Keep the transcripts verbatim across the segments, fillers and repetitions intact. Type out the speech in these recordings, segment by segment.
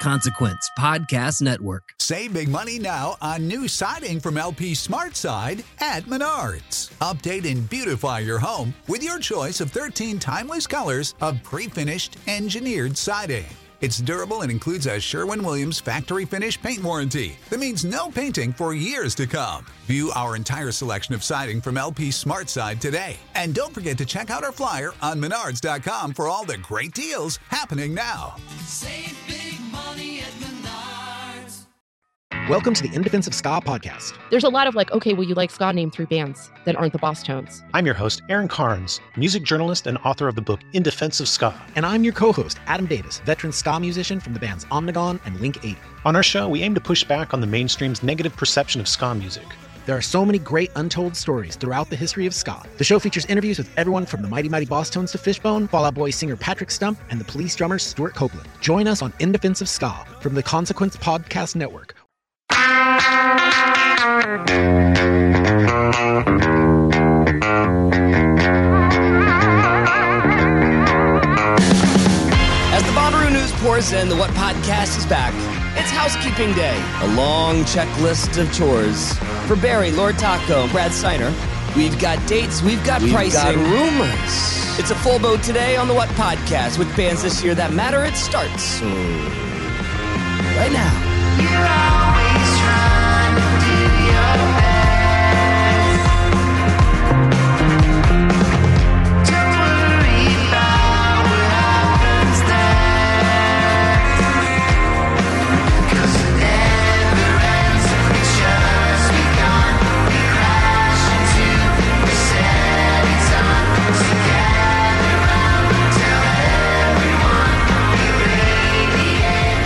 Consequence Podcast Network. Save big money now on new siding from L P SmartSide at Menards. Update and beautify your home with your choice of thirteen timeless colors of pre-finished engineered siding. It's durable and includes a Sherwin-Williams factory finish paint warranty that means no painting for years to come. View our entire selection of siding from L P SmartSide today. And don't forget to check out our flyer on menards dot com for all the great deals happening now. Save big money at Menards. Welcome to the In Defense of Ska podcast. There's a lot of like, okay, well, you like ska, name three bands that aren't the Boss Tones. I'm your host, Aaron Carnes, music journalist and author of the book In Defense of Ska. And I'm your co-host, Adam Davis, veteran ska musician from the bands Omnigone and Link eighty. On our show, we aim to push back on the mainstream's negative perception of ska music. There are so many great untold stories throughout the history of ska. The show features interviews with everyone from the Mighty Mighty Boss Tones to Fishbone, Fall Out Boy singer Patrick Stump, and the Police drummer Stuart Copeland. Join us on In Defense of Ska from the Consequence Podcast Network. As the Bonnaroo news pours in, the What Podcast is back. It's housekeeping day. A long checklist of chores. For Barry, Lord Taco, and Brad Steiner, we've got dates, we've got we've pricing. We've got rumors. It's a full boat today on the What Podcast with bands this year that matter. It starts right now. You're always trying to do your best. Don't worry about what happens next. 'Cause it never ends. We just begun. We crash into the setting sun. Together around, tell everyone we radiate.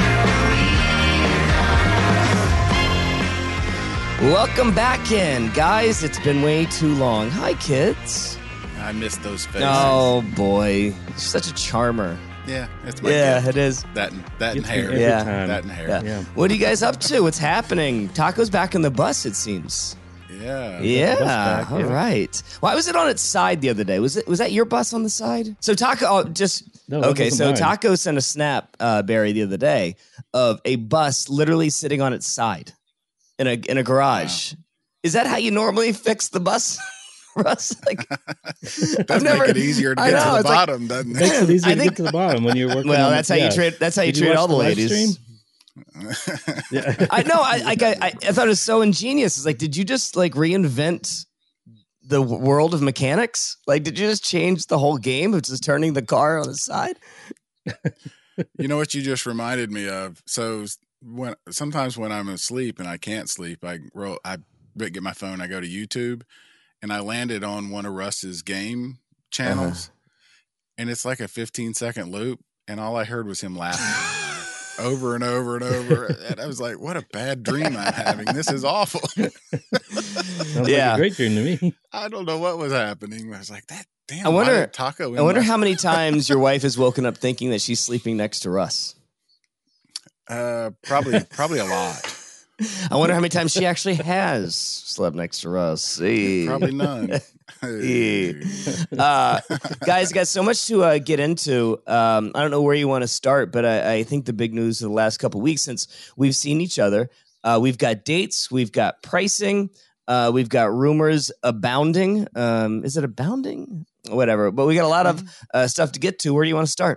Welcome back in, guys. It's been way too long. Hi, kids. I missed those faces. Oh, boy. You're such a charmer. Yeah, it's my Yeah, gift. it is. That and, that and It's hair. every Yeah. time. That and hair. Yeah. Yeah. What are you guys up to? What's happening? Taco's back on the bus, it seems. Yeah. Yeah, back, all yeah. right. Why was it on its side the other day? Was it was that your bus on the side? So Taco, oh, just No, that okay. wasn't So mine. Taco sent a snap, uh, Barry, the other day of a bus literally sitting on its side in a in a garage. Is that how you normally fix the bus, Russ? Like, Does I've never- make it easier to I get know, to the it's like- bottom, doesn't Makes it? it easier I to think- get to the bottom when you're working. well, on that's the, how you yeah. treat. That's how you Did you treat watch all the the live ladies. stream? Yeah. I know. I, I I I thought it was so ingenious. It's like, did you just like reinvent the w- world of mechanics? Like, did you just change the whole game of just turning the car on its side? You know what you just reminded me of? So when sometimes when I'm asleep and I can't sleep, I roll. I get my phone. I go to YouTube, and I landed on one of Russ's game channels, uh-huh. and it's like a fifteen second loop, and all I heard was him laughing over and over and over. And I was like, "What a bad dream I'm having! This is awful." Sounds Yeah. like a great dream to me. I don't know what was happening. I was like, "That damn." I wonder- why did Taco. in I wonder my- how many times your wife has woken up thinking that she's sleeping next to Russ. Uh, probably, probably a lot. I wonder how many times she actually has slept next to Russ. See. Probably none. Yeah. Uh, guys, got so much to uh, get into. Um, I don't know where you want to start, but I, I think the big news of the last couple of weeks since we've seen each other, uh, we've got dates, we've got pricing, uh, we've got rumors abounding. Um, is it abounding? Whatever. But we got a lot of uh, stuff to get to. Where do you want to start?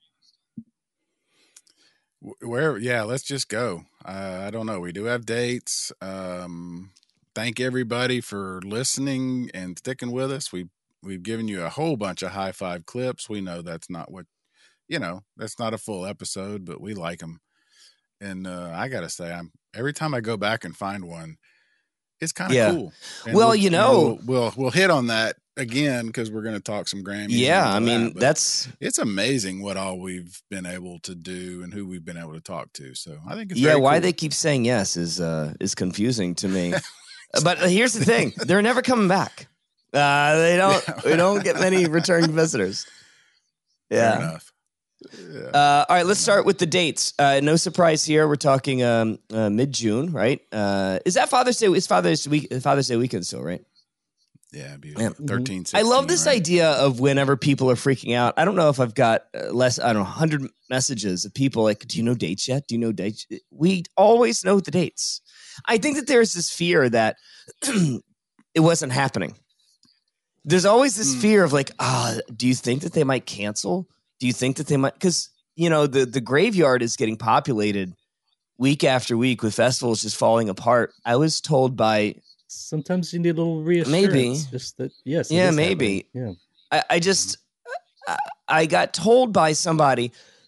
Where, yeah, let's just go. Uh, I don't know. We do have dates. Um, thank everybody for listening and sticking with us. We we've given you a whole bunch of high five clips. We know that's not what, you know, that's not a full episode, but we like them. And uh, I gotta say, I'm every time I go back and find one, it's kind of Yeah. cool. And Well, we'll, you know- we'll we'll, we'll hit on that again because we're going to talk some Grammys. Yeah, and I all mean, that, but that's it's amazing what all we've been able to do and who we've been able to talk to. So I think it's yeah. very Why cool. they keep saying yes is uh, is confusing to me. But here's the thing: they're never coming back. Uh, they don't. Yeah. We don't get many returning visitors. Fair Yeah. enough. Yeah. Uh, all right, let's start with the dates. Uh, no surprise here. We're talking um, uh, mid June, right? Uh, is that Father's Day? Is Father's Week? Father's Day weekend still, right? Yeah, beautiful. thirteen, I love this right? idea of whenever people are freaking out. I don't know if I've got uh, less, I don't know, one hundred messages of people like, do you know dates yet? Do you know dates? We always know the dates. I think that there's this fear that it wasn't happening. There's always this mm. fear of like, ah, oh, do you think that they might cancel? Do you think that they might? Because, you know, the, the graveyard is getting populated week after week with festivals just falling apart. I was told by... Sometimes you need a little reassurance. Maybe. Just that, yes. Yeah, maybe. Happening. I, Yeah. I just, I, I got told by somebody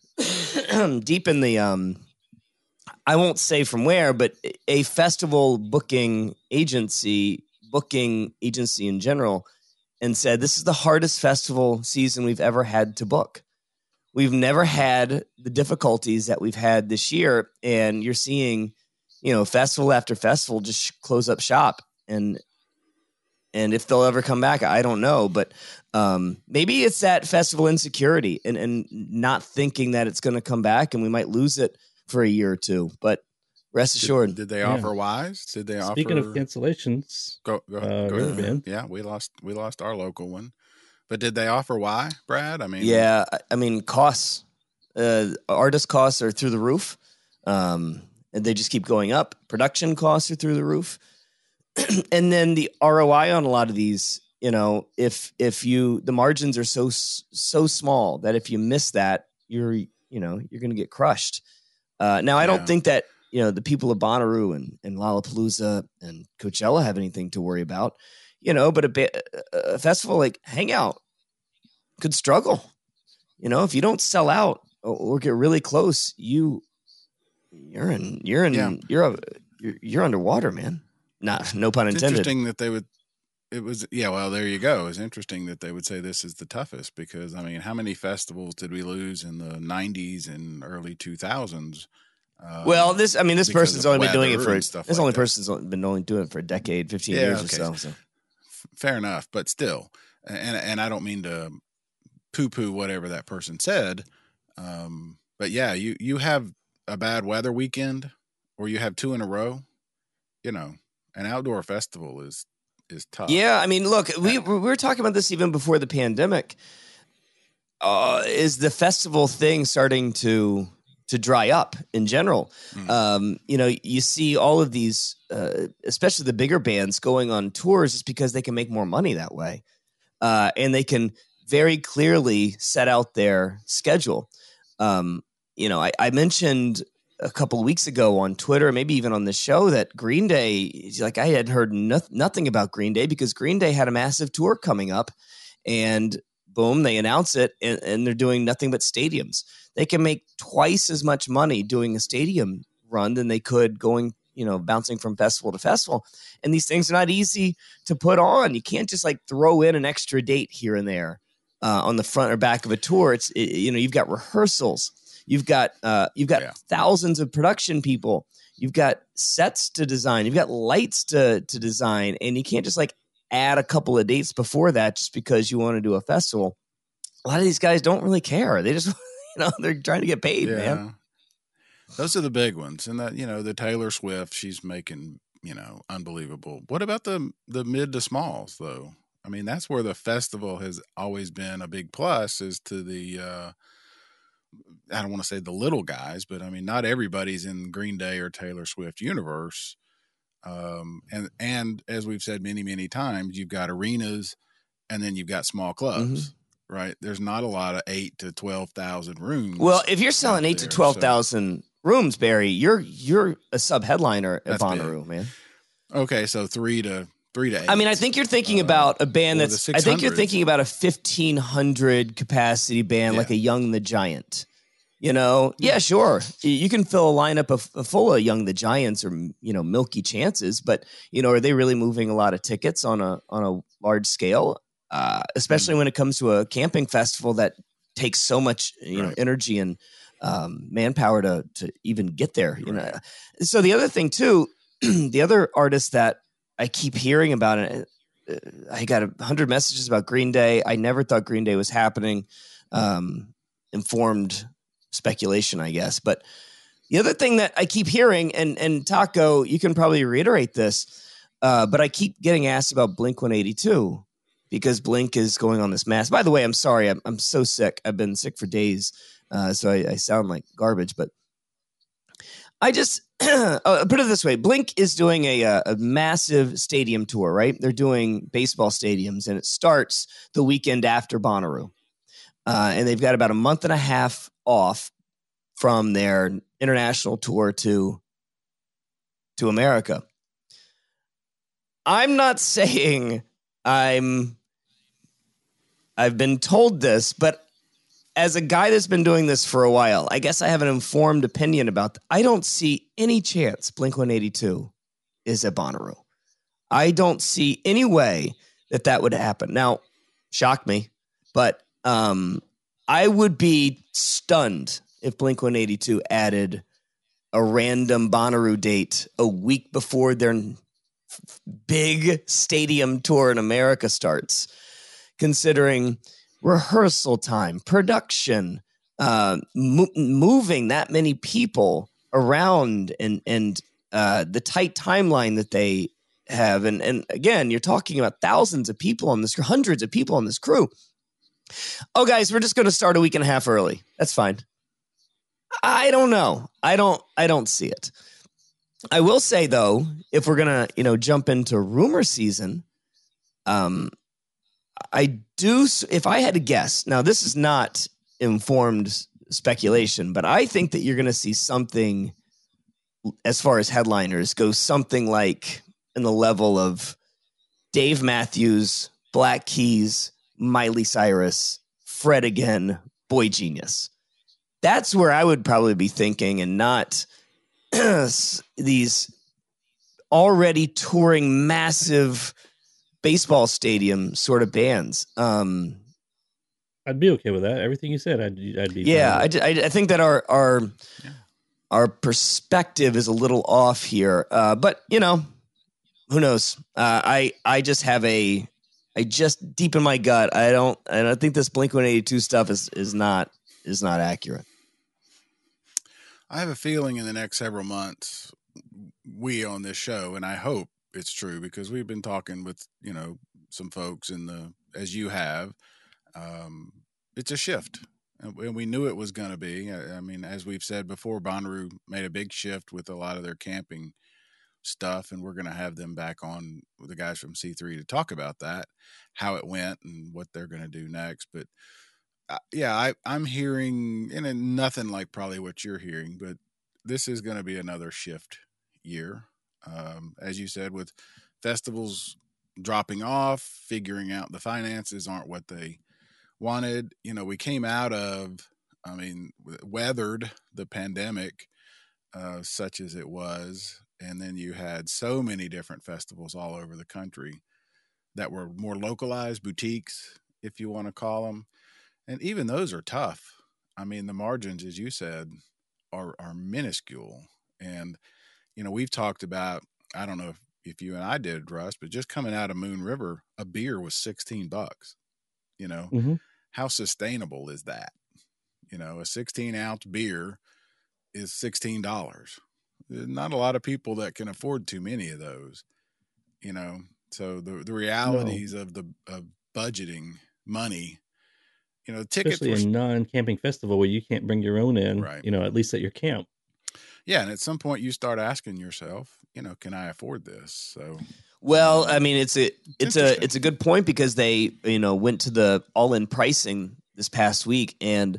deep in the, um, I won't say from where, but a festival booking agency, booking agency in general, and said, this is the hardest festival season we've ever had to book. We've never had the difficulties that we've had this year. And you're seeing, you know, festival after festival just close up shop. And and if they'll ever come back, I don't know. But um, maybe it's that festival insecurity and, and not thinking that it's going to come back and we might lose it for a year or two. But rest assured. Did, did they yeah. offer Wise? Did they Speaking offer... of cancellations, go, go, uh, go Riverband. Yeah, we lost we lost our local one. But did they offer why, Brad? I mean, yeah, I mean, costs, uh, artist costs are through the roof. Um, and they just keep going up. Production costs are through the roof. And then the R O I on a lot of these, you know, if if you the margins are so so small that if you miss that, you're you know you're going to get crushed. Uh, now, I yeah. don't think that you know the people of Bonnaroo and, and Lollapalooza and Coachella have anything to worry about, you know. But a, ba- a festival like Hangout could struggle. You know, if you don't sell out or, or get really close, you you're in you're in yeah. you're, a, you're you're underwater, man. Not, no pun it's intended. Interesting that they would. It was yeah. Well, there you go. It's interesting that they would say this is the toughest because I mean, how many festivals did we lose in the nineties and early two thousands? Um, well, this I mean, this person's only been doing it for this like only that. person's been only doing it for a decade, fifteen yeah, years okay. or so, so. Fair enough, but still, and and I don't mean to poo-poo whatever that person said, um, but yeah, you you have a bad weather weekend, or you have two in a row, you know. An outdoor festival is is tough. Yeah, I mean, look, we we were talking about this even before the pandemic. Uh, is the festival thing starting to to dry up in general? Mm. Um, you know, you see all of these, uh, especially the bigger bands, going on tours just because they can make more money that way, uh, and they can very clearly set out their schedule. Um, you know, I, I mentioned a couple of weeks ago on Twitter, maybe even on the show, that Green Day, like I had heard no- nothing about Green Day because Green Day had a massive tour coming up and boom, they announce it and, and they're doing nothing but stadiums. They can make twice as much money doing a stadium run than they could going, you know, bouncing from festival to festival. And these things are not easy to put on. You can't just like throw in an extra date here and there uh, on the front or back of a tour. It's, it, you know, you've got rehearsals. You've got uh, you've got yeah. thousands of production people. You've got sets to design. You've got lights to to design, and you can't just like add a couple of dates before that just because you want to do a festival. A lot of these guys don't really care. They just, you know, they're trying to get paid, yeah. man. Those are the big ones, and that you know the Taylor Swift, she's making you know unbelievable. What about the the mid to smalls though? I mean, that's where the festival has always been a big plus. Is to the uh, I don't want to say the little guys, but I mean, not everybody's in Green Day or Taylor Swift universe. Um, and, and as we've said many, many times, you've got arenas and then you've got small clubs, mm-hmm. right? There's not a lot of eight to twelve thousand rooms. Well, if you're selling eight there, to twelve thousand so. rooms, Barry, you're, you're a sub headliner at Bonnaroo, man. Okay. So three to three to eight. I mean, I think you're thinking uh, about a band that's, I think you're thinking about a fifteen hundred capacity band, yeah. like a Young the Giant. You know, yeah, sure. You can fill a lineup of, of full of Young the Giants or, you know, Milky Chances, but, you know, are they really moving a lot of tickets on a on a large scale? Uh, especially mm-hmm. when it comes to a camping festival that takes so much, you right. know, energy and um, manpower to to even get there. You right. know, so the other thing too, the other artist that I keep hearing about it, I got a hundred messages about Green Day. I never thought Green Day was happening. Um, informed speculation, I guess. But the other thing that I keep hearing, and and Taco, you can probably reiterate this. Uh, but I keep getting asked about Blink one eighty-two because Blink is going on this mass. By the way, I'm sorry. I'm, I'm so sick. I've been sick for days. Uh, so I, I sound like garbage, but I just uh, put it this way. Blink is doing a, a, a massive stadium tour, right? They're doing baseball stadiums, and it starts the weekend after Bonnaroo. Uh, and they've got about a month and a half off from their international tour to, to America. I'm not saying I'm, I've been told this, but as a guy that's been doing this for a while, I guess I have an informed opinion about that. I don't see any chance Blink one eighty-two is at Bonnaroo. I don't see any way that that would happen. Now, shock me, but um, I would be stunned if Blink one eighty-two added a random Bonnaroo date a week before their big stadium tour in America starts, considering rehearsal time, production, uh, mo- moving that many people around, and and uh, the tight timeline that they have. And and again, you're talking about thousands of people on this, hundreds of people on this crew. Oh, guys, we're just going to start a week and a half early. That's fine. I don't know. I don't. I don't see it. I will say, though, if we're gonna, you know, jump into rumor season, um. I do, if I had to guess, now this is not informed speculation, but I think that you're going to see something as far as headliners go, something like in the level of Dave Matthews, Black Keys, Miley Cyrus, Fred again, Boy Genius. That's where I would probably be thinking, and not these already touring massive baseball stadium sort of bands. Um, I'd be okay with that. Everything you said, I'd, I'd be. Yeah, I, I, I think that our our yeah. our perspective is a little off here, uh, but you know, who knows? Uh, I I just have a, I just deep in my gut, I don't, I don't think this Blink one eighty-two stuff is is not is not accurate. I have a feeling in the next several months, we on this show, and I hope it's true, because we've been talking with, you know, some folks in the, as you have, um, it's a shift, and we knew it was going to be. I mean, as we've said before, Bonnaroo made a big shift with a lot of their camping stuff, and we're going to have them back on with the guys from C three to talk about that, how it went and what they're going to do next. But uh, yeah, I, I'm hearing, and nothing like probably what you're hearing, but this is going to be another shift year. Um, as you said, with festivals dropping off, figuring out the finances aren't what they wanted. You know, we came out of, I mean, weathered the pandemic, uh, such as it was. And then you had so many different festivals all over the country that were more localized, boutiques, if you want to call them. And even those are tough. I mean, the margins, as you said, are, are minuscule. And you know, we've talked about, I don't know if, if you and I did, Russ, but just coming out of Moon River, a beer was sixteen bucks. You know, mm-hmm. How sustainable is that? You know, a sixteen ounce beer is sixteen dollars. There's not a lot of people that can afford too many of those, you know? So the, the realities no. of the, of budgeting money, you know, tickets. Especially were, a non-camping festival where you can't bring your own in, right. You know, at least at your camp. Yeah, and at some point you start asking yourself, you know, can I afford this? So, well, I mean, it's a it's, it's a it's a good point, because they, you know, went to the all-in pricing this past week, and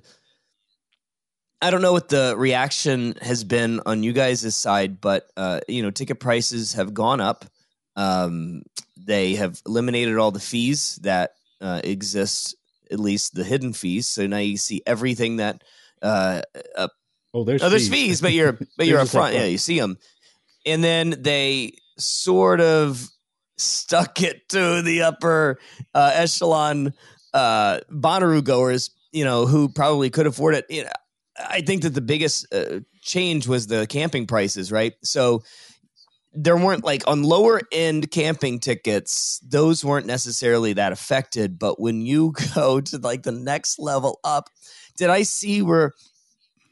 I don't know what the reaction has been on you guys' side, but uh, you know, ticket prices have gone up. Um, they have eliminated all the fees that uh, exist, at least the hidden fees. So now you see everything that. Uh, uh, Oh, there's, oh, there's fees. fees, but you're but you're up front. Yeah, you see them. And then they sort of stuck it to the upper uh, echelon uh, Bonnaroo goers, you know, who probably could afford it. You know, I think that the biggest uh, change was the camping prices, right? So there weren't, like, on lower end camping tickets, those weren't necessarily that affected. But when you go to like the next level up, did I see where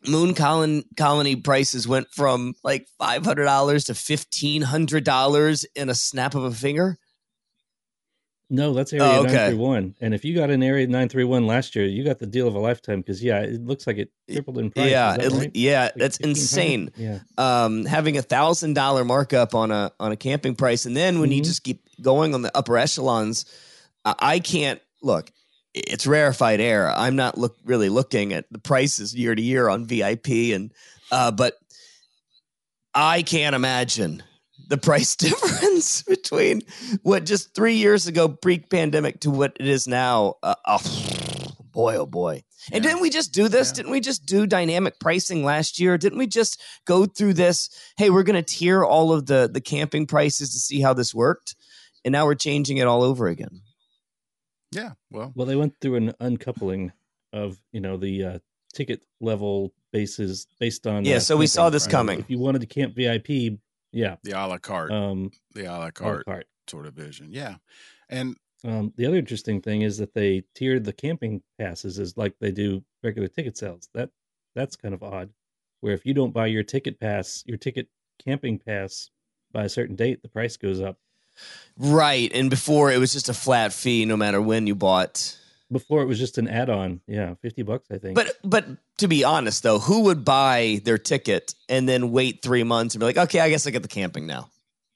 Moon colon, colony prices went from like five hundred dollars to fifteen hundred dollars in a snap of a finger? No, that's Area Oh, okay. nine three one. And if you got an Area nine three one last year, you got the deal of a lifetime because, yeah, it looks like it tripled in price. Yeah, Is that it- right? yeah, Like that's insane. fifteen hundred? Um, having a thousand dollar markup on a on a camping price, and then when you Mhm. just keep going on the upper echelons, I, I can't look. It's rarefied air. I'm not look really looking at the prices year to year on V I P, and uh, but I can't imagine the price difference between what just three years ago pre-pandemic to what it is now. Uh, oh, boy, oh boy. And Yeah. didn't we just do this? Yeah. Didn't we just do dynamic pricing last year? Didn't we just go through this? Hey, we're going to tier all of the, the camping prices to see how this worked. And now we're changing it all over again. Yeah. Well, Well, they went through an uncoupling of, you know, the uh, ticket level bases based on. Yeah, uh, so we saw camping. this So coming. If you wanted to camp V I P, yeah. the a la carte, Um, the a la a la carte carte. sort of vision. Yeah. And Um, the other interesting thing is that they tiered the camping passes as like they do regular ticket sales. That that's kind of odd. Where if you don't buy your ticket pass, your ticket camping pass by a certain date, the price goes up. Right. And before it was just a flat fee no matter when you bought. Before it was just an add-on. Yeah, fifty bucks, I think. But but to be honest, though, who would buy their ticket and then wait three months and be like, okay, I guess I get the camping now?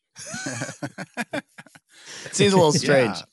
It seems a little strange. Yeah.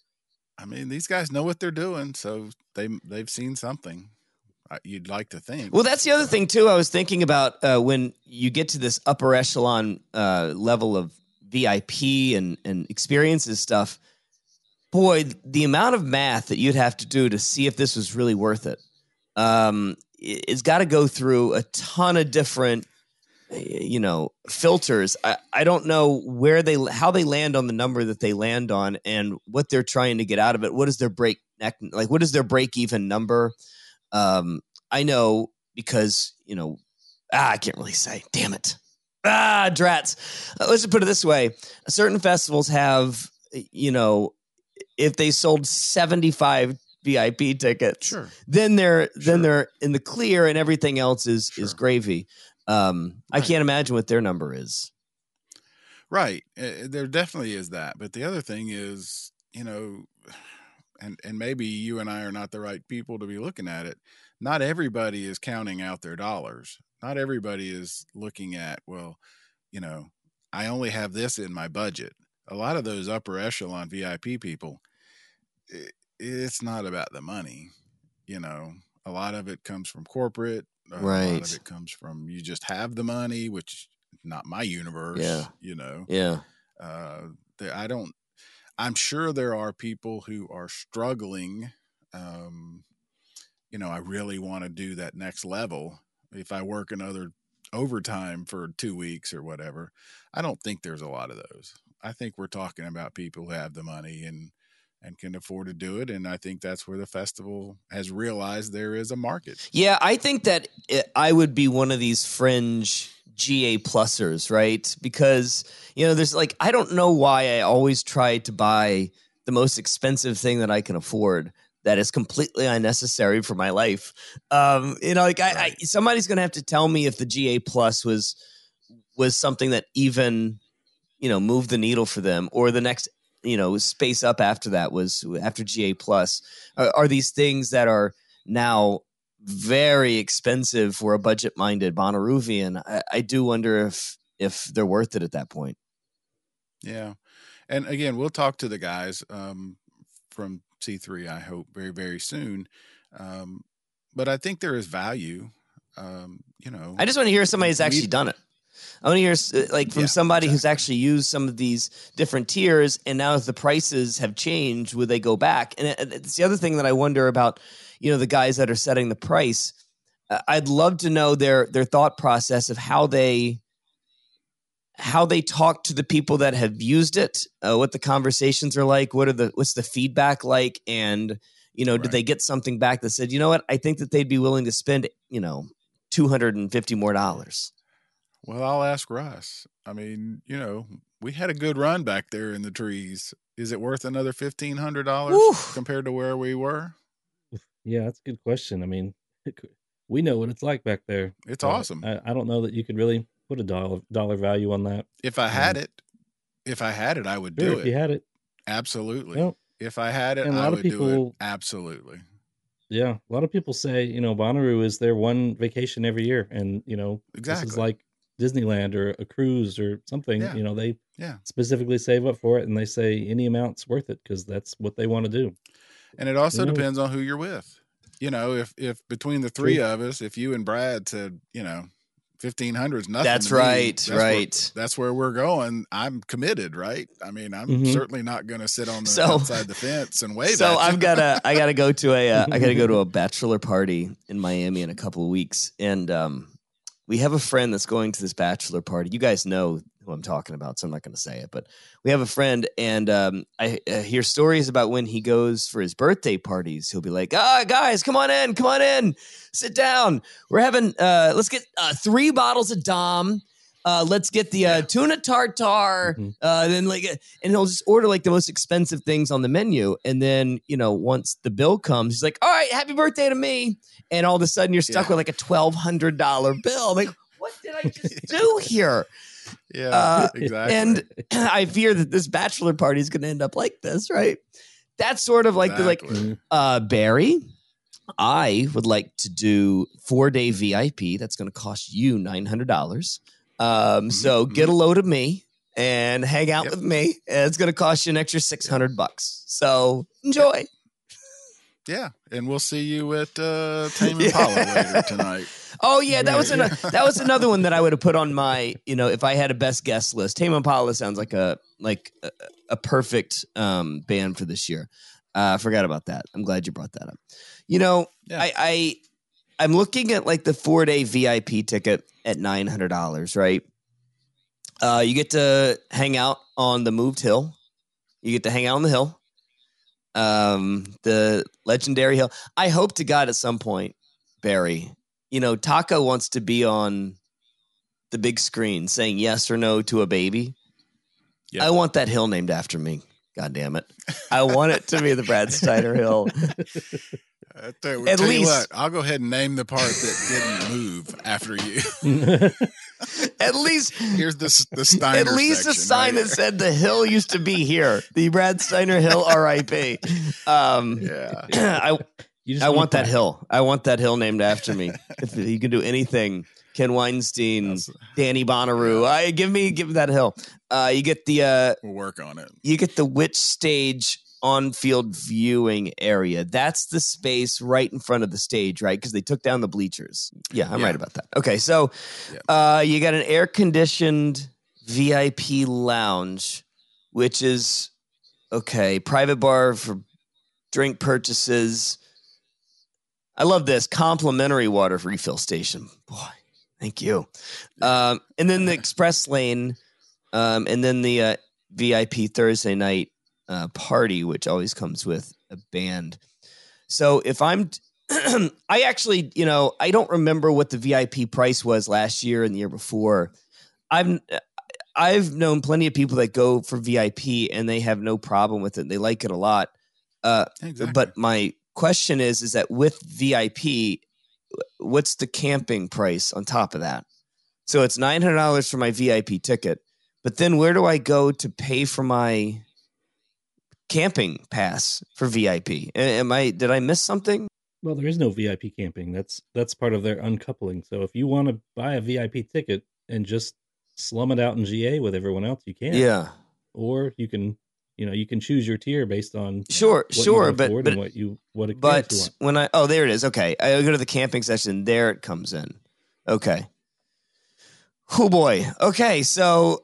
I mean, these guys know what they're doing, so they they've seen something. uh, You'd like to think. Well, that's the other thing, too. I was thinking about uh, when you get to this upper echelon uh, level of V I P and, and experiences stuff, boy, the amount of math that you'd have to do to see if this was really worth it. Um, it- it's got to go through a ton of different, uh, you know, filters. I, I don't know where they, how they land on the number that they land on and what they're trying to get out of it. What is their break neck? Like, what is their break even number? Um, I know because, you know, ah, I can't really say, damn it. Ah, drats. Uh, let's just put it this way. Certain festivals have, you know, if they sold seventy-five V I P tickets, Sure. then they're Sure. then they're in the clear and everything else is is Sure. gravy. Um, I Right. can't imagine what their number is. Right. Uh, There definitely is that. But the other thing is, you know, and and maybe you and I are not the right people to be looking at it. Not everybody is counting out their dollars. Not everybody is looking at, well, you know, I only have this in my budget. A lot of those upper echelon V I P people, i- it's not about the money. You know, a lot of it comes from corporate. A lot Right. of it comes from you just have the money, which not my universe. Yeah. You know, Yeah. uh, there, I don't. I'm sure there are people who are struggling. Um, you know, I really want to do that next level. If I work another overtime for two weeks or whatever, I don't think there's a lot of those. I think we're talking about people who have the money and and can afford to do it. And I think that's where the festival has realized there is a market. Yeah, I think that it, I would be one of these fringe G A plusers, right? Because, you know, there's like, I don't know why I always try to buy the most expensive thing that I can afford that is completely unnecessary for my life. Um, you know, like I, I somebody's going to have to tell me if the G A plus was, was something that even, you know, moved the needle for them, or the next, you know, space up after that was after G A plus. Are, are these things that are now very expensive for a budget-minded Bonnaroovian? I, I do wonder if if they're worth it at that point. Yeah. And again, we'll talk to the guys um, from C three, I hope, very, very soon. Um, but I think there is value. Um, you know, I just want to hear somebody who's actually we- done it. I want to hear uh, like from Yeah, somebody who's exactly. actually used some of these different tiers, and now if the prices have changed, would they go back? And it- it's the other thing that I wonder about, you know, the guys that are setting the price. Uh, I'd love to know their their thought process of how they how they talk to the people that have used it, uh, what the conversations are like, what are the what's the feedback like, and you know, did Right. they get something back that said, you know what, I think that they'd be willing to spend, you know, two hundred and fifty more dollars. Well, I'll ask Russ. I mean, you know, we had a good run back there in the trees. Is it worth another fifteen hundred dollars Woo. compared to where we were? Yeah, that's a good question. I mean, we know what it's like back there. It's So awesome. I, I don't know that you could really put a dollar dollar value on that. If I had Um, it, if I had it, I would Sure, do if you it. had it. Absolutely. Well, If I had it, and a I lot of would do it. people, Absolutely. yeah, a lot of people say, you know, Bonnaroo is their one vacation every year, and you know, this is Exactly. like Disneyland or a cruise or something. Yeah. You know, they Yeah. specifically save up for it, and they say any amount's worth it because that's what they want to do. And it also You know, depends on who you're with. You know, if if between the three true. of us, if you and Brad said, you know, fifteen hundred is nothing. That's to me, right, that's right. Where, that's where we're going. I'm committed, right? I mean, I'm Mhm. certainly not going to sit on the So- outside the fence and wave So at you. I've got to I got to go to a uh, I got to go to a bachelor party in Miami in a couple of weeks, and um, we have a friend that's going to this bachelor party. You guys know who I'm talking about, so I'm not going to say it, but we have a friend, and um, I uh, hear stories about when he goes for his birthday parties. He'll be like, "Ah, guys, come on in, come on in, sit down. We're having uh, let's get uh, three bottles of Dom." Uh, let's get the uh, tuna tartare, Mhm. uh, then like, and he'll just order like the most expensive things on the menu, and then you know once the bill comes, he's like, "All right, happy birthday to me," and all of a sudden you're stuck Yeah. with like a twelve hundred dollar bill. I'm like, what did I just do here? Yeah, Uh, exactly. And I fear that this bachelor party is going to end up like this, right? That's sort of like the like, Exactly. uh, Barry, I would like to do four day V I P. That's going to cost you nine hundred dollars. Um, so get a load of me and hang out Yep. with me. And it's going to cost you an extra six hundred bucks. So enjoy. Yeah, and we'll see you at uh, Tame Impala later tonight. Oh yeah, that was Right. another that was another one that I would have put on my, you know, if I had a best guest list. Tame Impala sounds like a like a, a perfect um band for this year. Uh, I forgot about that. I'm glad you brought that up. You know, Yeah. I, I I'm looking at like the four day V I P ticket at nine hundred dollars, right? Uh, you get to hang out on the moved hill. You get to hang out on the hill. Um, the legendary hill. I hope to God at some point, Barry, you know, Taco wants to be on the big screen saying yes or no to a baby. Yep. I want that hill named after me. God damn it. I want it to be the Brad Steiner Hill. I tell you, At tell you least- what, I'll go ahead and name the part that didn't move after you. At least Here's the the Steiner At least a section sign right that said the hill used to be here. The Brad Steiner Hill R I P. Um, here. Yeah. I, You just I need want that plaque. hill. I want that hill named after me. If you can do anything, Ken Weinstein, That's- Danny Bonnaroo, I give me give me that hill. Uh, you get the uh, We'll work on it. you get the Which Stage on-field viewing area. That's the space right in front of the stage, right? Because they took down the bleachers. Yeah, I'm Yeah. right about that. Okay, so uh, you got an air-conditioned V I P lounge, which is okay. Private bar for drink purchases. I love this complimentary water refill station. Boy, thank you. Um, and then the express lane, um, and then the uh, V I P Thursday night uh, party, which always comes with a band. So if I'm, I actually, you know, I don't remember what the V I P price was last year and the year before. I've I've known plenty of people that go for V I P and they have no problem with it. They like it a lot. Uh, Exactly. But my question is, is that with V I P, what's the camping price on top of that? So it's nine hundred dollars for my V I P ticket, but then where do I go to pay for my camping pass for V I P? A- Am I, did I miss something? Well, there is no V I P camping. That's that's part of their uncoupling. So if you want to buy a V I P ticket and just slum it out in G A with everyone else, you can. Yeah. Or you can, you know, you can choose your tier based on Sure, what you sure, can but- afford but- and what you what experience you But want. when I, oh, there it is. Okay. I go to the camping section. There it comes in. Okay. Oh boy. Okay. So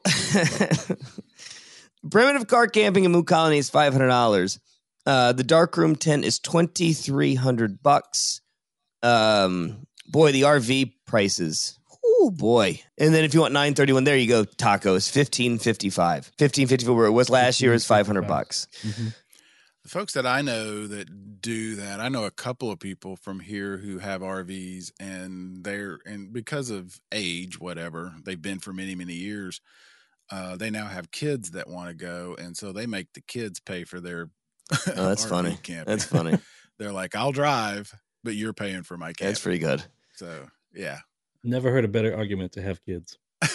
primitive car camping in Moot Colony is five hundred dollars. Uh, the dark room tent is twenty-three hundred bucks. Um, boy, the R V prices. Oh boy. And then if you want nine thirty-one, there you go. Tacos, fifteen fifty-five. fifteen fifty-five where it was last year is five hundred bucks. Mhm. The folks that I know that do that, I know a couple of people from here who have R Vs, and they're and because of age, whatever, they've been for many, many years. Uh, they now have kids that want to go, and so they make the kids pay for their. Oh, that's R V funny. camping. That's funny. They're like, "I'll drive, but you're paying for my camping." That's pretty good. So yeah. Never heard a better argument to have kids.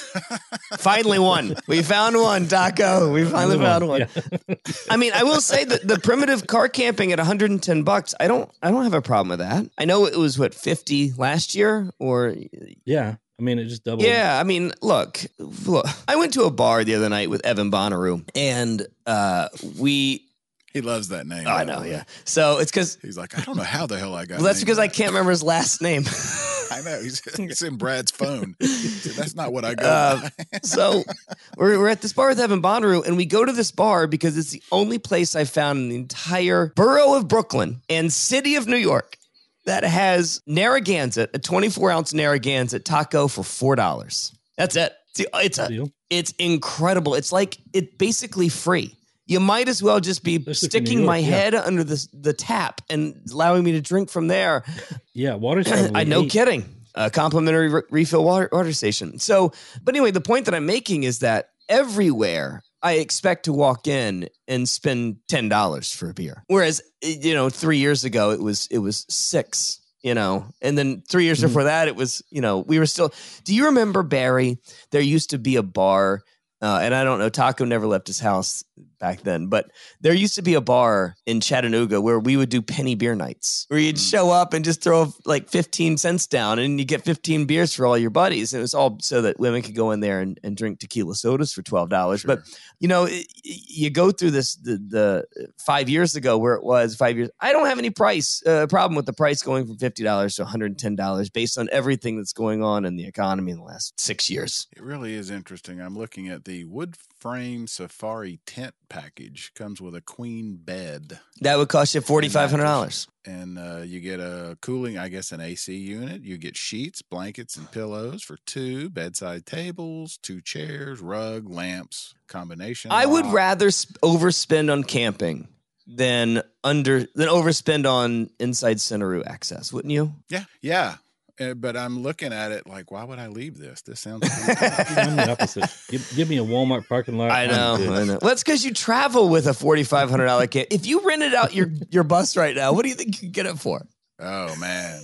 Finally one. We found one, Taco. We finally found one. Yeah. I mean, I will say that the primitive car camping at one hundred ten bucks, I don't I don't have a problem with that. I know it was what fifty last year or Yeah. I mean, it just doubled. Yeah, I mean, look, look. I went to a bar the other night with Evan Bonnaroo and uh we He loves that name. Oh, I know, yeah. So it's because he's like, I don't know how the hell I got. Well, that's named because I that. can't remember his last name. I know he's, he's in Brad's phone. So that's not what I go. Uh, by. so we're, we're at this bar with Evan Bonnaroo, and we go to this bar because it's the only place I found in the entire borough of Brooklyn and city of New York that has Narragansett, a twenty-four ounce Narragansett taco for four dollars. That's it. It's, it's a, it's incredible. It's like it's basically free. You might as well just be Especially for sticking New York, my yeah. head under the the tap and allowing me to drink from there. Yeah, water's probably I no eight. kidding. A complimentary re- refill water, water station. So, but anyway, the point that I'm making is that everywhere I expect to walk in and spend ten dollars for a beer, whereas you know three years ago it was it was six. You know, and then three years Mhm. before that it was you know we were still. Do you remember, Barry? There used to be a bar. Uh, and I don't know, Taco never left his house back then, but there used to be a bar in Chattanooga where we would do penny beer nights, where you'd show up and just throw like fifteen cents down and you get fifteen beers for all your buddies. And it was all so that women could go in there and, and drink tequila sodas for twelve dollars. Sure. But, you know, it, you go through this the, the five years ago where it was five years. I don't have any price uh, problem with the price going from fifty dollars to one hundred ten dollars based on everything that's going on in the economy in the last six years. It really is interesting. I'm looking at the wood frame safari tent package. Comes with a queen bed. That would cost you four thousand five hundred dollars. And uh, you get a cooling, I guess, an A C unit. You get sheets, blankets, and pillows for two, bedside tables, two chairs, rug, lamps, combination. I would lock. rather sp- overspend on camping than under than overspend on inside Centeroo access, wouldn't you? Yeah, yeah. Uh, but I'm looking at it like, why would I leave this? This sounds. I'm the opposite. Give, give me a Walmart parking lot. I I'm know, good. I know. Well, that's because you travel with a forty-five hundred dollars kit. If you rented out your, your bus right now, what do you think you could get it for? Oh man.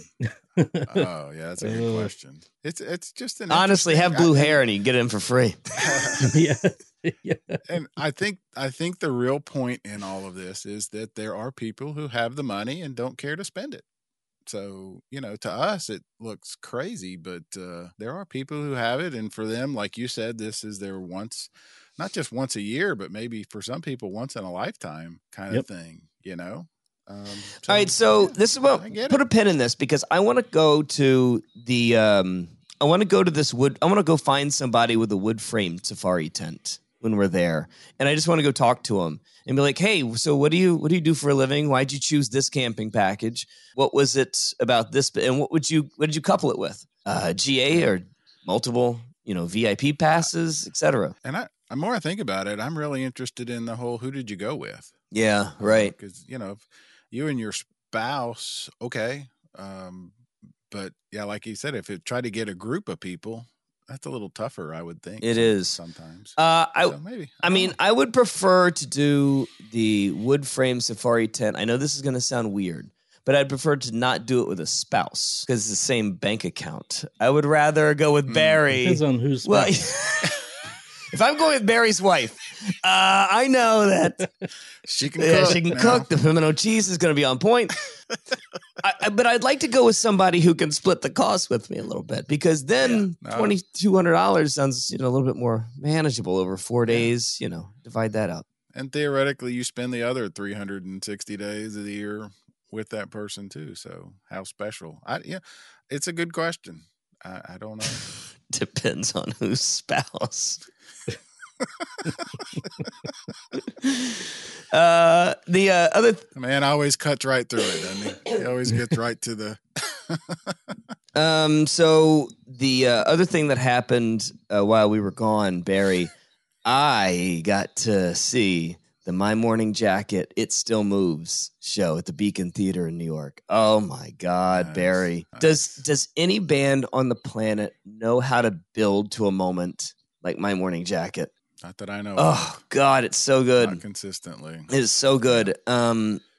Oh yeah, that's a good Uh, question. It's it's just an Honestly, have interesting- blue I- hair and you can get it in for free. yeah. yeah. And I think I think the real point in all of this is that there are people who have the money and don't care to spend it. So, you know, to us, it looks crazy, but uh, there are people who have it. And for them, like you said, this is their once, not just once a year, but maybe for some people, once in a lifetime kind Yep. of thing, you know? Um, All right, so yeah, this is what I get put it. a pin in this because I want to go to the um I want to go to this wood I want to go find somebody with a wood framed safari tent when we're there. And I just want to go talk to them and be like, "Hey, so what do you what do you do for a living? Why'd you choose this camping package? What was it about this and what would you what did you couple it with? Uh G A or multiple, you know, V I P passes, et cetera" And I, the more I think about it, I'm really interested in the whole who did you go with? Yeah, right. Because, you know, if you and your spouse, okay. Um, but yeah, like you said, if it try to get a group of people, that's a little tougher, I would think. It some- is. sometimes. Uh I So maybe. I don't mean, know. I would prefer to do the wood frame safari tent. I know this is going to sound weird, but I'd prefer to not do it with a spouse because it's the same bank account. I would rather go with Mm. Barry. Depends on who's. Well, if I'm going with Barry's wife, uh, I know that she can yeah, cook. she can now. cook. The pimento cheese is going to be on point. I, I- but I'd like to go with somebody who can split the cost with me a little bit because then Yeah, no. twenty-two hundred dollars sounds, you know, a little bit more manageable over four days. You know, divide that up. And theoretically, you spend the other three hundred sixty days of the year with that person too. So how special? I yeah, it's a good question. I, I don't know. Depends on whose spouse. uh, the uh, other, th- Man always cuts right through it, doesn't he? He always gets right to the. um, so the uh, other thing that happened uh, while we were gone, Barry, I got to see the My Morning Jacket, It Still Moves show at the Beacon Theater in New York. Oh my God, Nice, Barry! Does does any band on the planet know how to build to a moment like My Morning Jacket? Not that I know. Oh of. God, it's so good. Not consistently. It is so good. Um,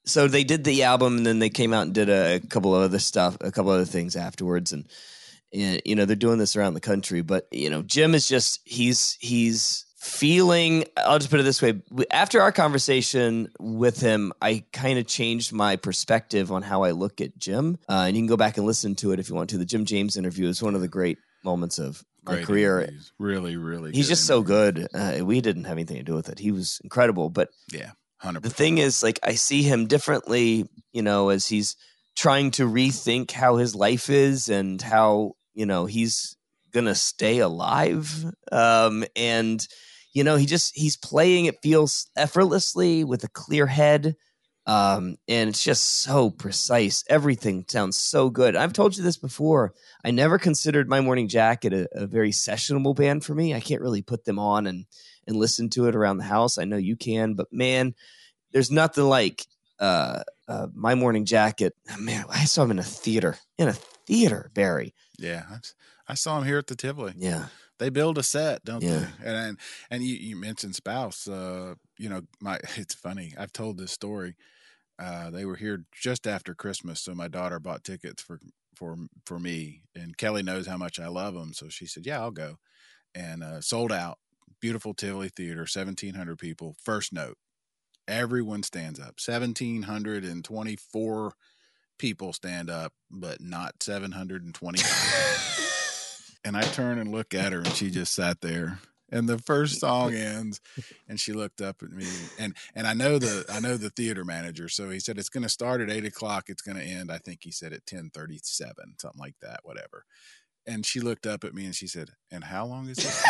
so they did the album, and then they came out and did a, a couple of other stuff, a couple other things afterwards, and and you know they're doing this around the country. But you know, Jim is just he's he's feeling. I'll just put it this way: after our conversation with him, I kind of changed my perspective on how I look at Jim. Uh, and you can go back and listen to it if you want to. The Jim James interview is one of the great moments of my Great career. interviews. Really, really. He's good just so interviews. good. Uh, we didn't have anything to do with it. He was incredible, but. Yeah. one hundred The percent. thing is, like, I see him differently, you know, as he's trying to rethink how his life is and how, you know, he's going to stay alive. Um, and, you know, he just, he's playing, it feels effortlessly with a clear head. Um, and it's just so precise. Everything sounds so good. I've told you this before. I never considered My Morning Jacket a, a very sessionable band for me. I can't really put them on and, and listen to it around the house. I know you can, but man, there's nothing like uh, uh, My Morning Jacket. Man, I saw him in a theater, in a theater, Barry. Yeah. I, I saw him here at the Tivoli. Yeah. They build a set, don't Yeah. they? And and, and you, you mentioned Spouse. Uh, you know, my it's funny. I've told this story. Uh, they were here just after Christmas, so my daughter bought tickets for for for me. And Kelly knows how much I love them, so she said, "Yeah, I'll go." And uh, sold out. Beautiful Tivoli Theater, seventeen hundred people. First note, everyone stands up. seventeen twenty-four people stand up, but not seven hundred twenty-five. And I turn and look at her, and she just sat there. And the first song ends, and she looked up at me, and and I know the I know the theater manager, so he said it's going to start at eight o'clock. It's going to end, I think he said at ten thirty-seven, something like that, whatever. And she looked up at me, and she said, "And how long is this?"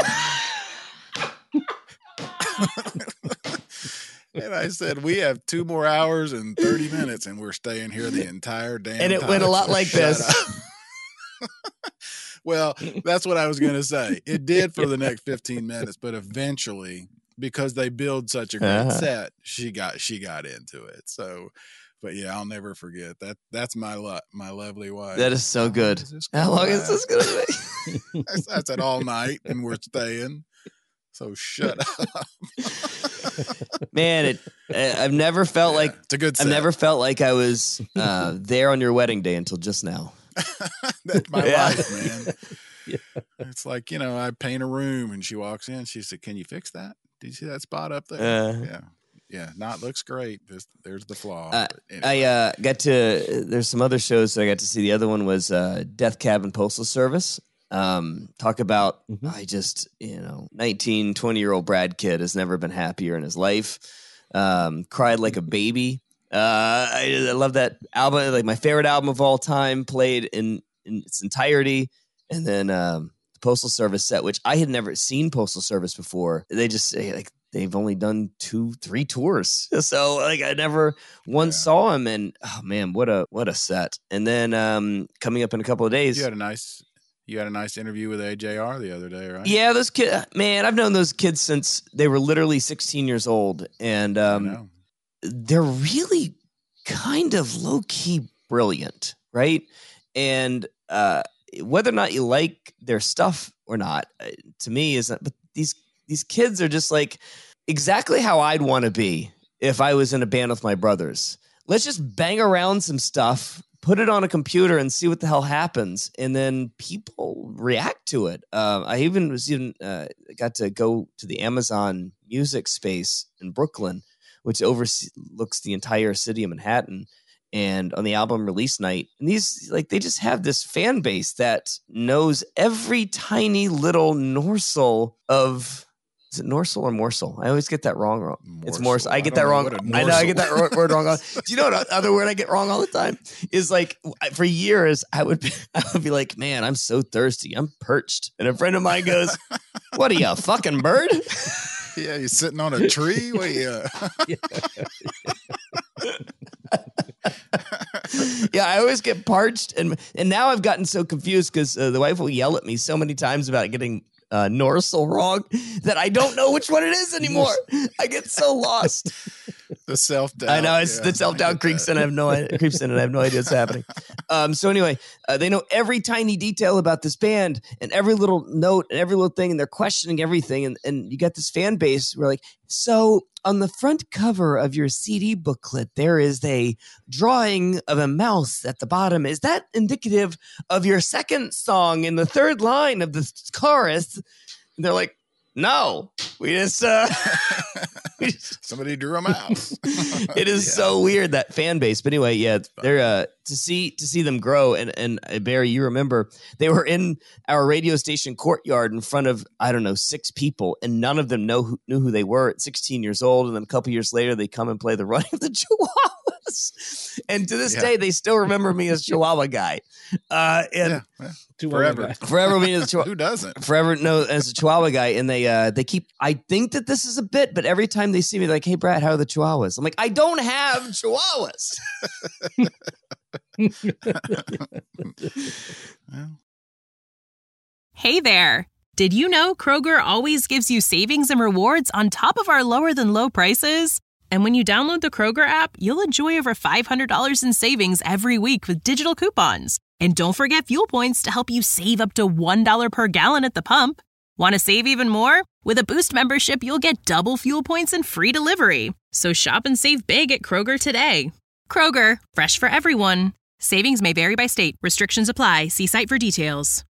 And I said, "We have two more hours and thirty minutes, and we're staying here the entire damn And it time, went a lot so like shut this. up." Well, that's what I was going to say. It did for the next fifteen minutes, but eventually, because they build such a great Uh-huh. set, she got she got into it. So, but yeah, I'll never forget that. That's my lo- my lovely wife. That is so How long good. is this How gonna long is this last? going to be? I, I said all night, and we're staying. So shut up. Man, it, I- I've never felt Yeah, like it's a good set. I've never felt like I was uh, there on your wedding day until just now. That's my Yeah. life, man. Yeah. It's like, you know, I paint a room and she walks in. She said, "Can you fix that? Did you see that spot up there?" Uh. yeah. Yeah. Not looks great. There's, there's the flaw. Uh, But I anyway. uh, got to. There's some other shows that I got to see. The other one was uh, Death Cab and Postal Service. Um, talk about Mhm. I just you know nineteen, twenty year old Brad Kidd has never been happier in his life. Um, cried like a baby. Uh, I, I love that album. Like my favorite album of all time, played in in its entirety. And then um, the Postal Service set, which I had never seen Postal Service before. They just say like they've only done two, three tours, so like I never once Yeah. saw him. And oh man, what a what a set! And then um, coming up in a couple of days, you had a nice, you had a nice interview with A J R the other day, right? yeah, those kids, man, I've known those kids since they were literally sixteen years old, and I um, know. they're really kind of low key brilliant, right? And uh, whether or not you like their stuff or not, uh, to me is that. But these these kids are just like exactly how I'd want to be if I was in a band with my brothers. Let's just bang around some stuff, put it on a computer, and see what the hell happens, and then people react to it. Uh, I even was even uh, got to go to the Amazon Music Space in Brooklyn, which overlooks the entire city of Manhattan. And on the album release night, and these like they just have this fan base that knows every tiny little morsel of is it morsel or morsel? I always get that wrong. wrong. It's morsel. Morsel. I I get don't that know wrong. what a I know I get that morsel- ro- word wrong. Do you know what other word I get wrong all the time? Is like for years I would be, I would be like, man, I'm so thirsty. I'm perched, and a friend of mine goes, "What are you, a fucking bird?" Yeah, you're sitting on a tree. What you? Yeah, I always get parched, and and now I've gotten so confused because uh, the wife will yell at me so many times about getting uh, Norsel wrong that I don't know which one it is anymore. I get so lost. The self doubt. I know it's yeah, the self doubt creeps in. I have no idea. Creeps in, and I have no idea what's happening. Um, so anyway, uh, they know every tiny detail about this band and every little note and every little thing, and they're questioning everything. And and you got this fan base. We're like, so on the front cover of your C D booklet, there is a drawing of a mouse at the bottom. Is that indicative of your second song in the third line of the chorus? And they're like, no, we just, uh, we just somebody drew a mouse. It is yeah. so weird, that fan base. But anyway, yeah, they're uh, to see to see them grow. And and uh, Barry, you remember they were in our radio station courtyard in front of I don't know six people, and none of them know who, knew who they were at sixteen years old. And then a couple years later, they come and play the Running of the Chihuahuas. And to this yeah. day, they still remember me as Chihuahua guy. Uh, and yeah, yeah. Forever, forever me as a Chihuahua. Who doesn't? Forever know as a Chihuahua guy, and they uh, they keep. I think that this is a bit, but every time they see me, they're like, "Hey, Brad, how are the Chihuahuas?" I'm like, "I don't have Chihuahuas." Hey there! Did you know Kroger always gives you savings and rewards on top of our lower than low prices? And when you download the Kroger app, you'll enjoy over five hundred dollars in savings every week with digital coupons. And don't forget fuel points to help you save up to one dollar per gallon at the pump. Want to save even more? With a Boost membership, you'll get double fuel points and free delivery. So shop and save big at Kroger today. Kroger, fresh for everyone. Savings may vary by state. Restrictions apply. See site for details.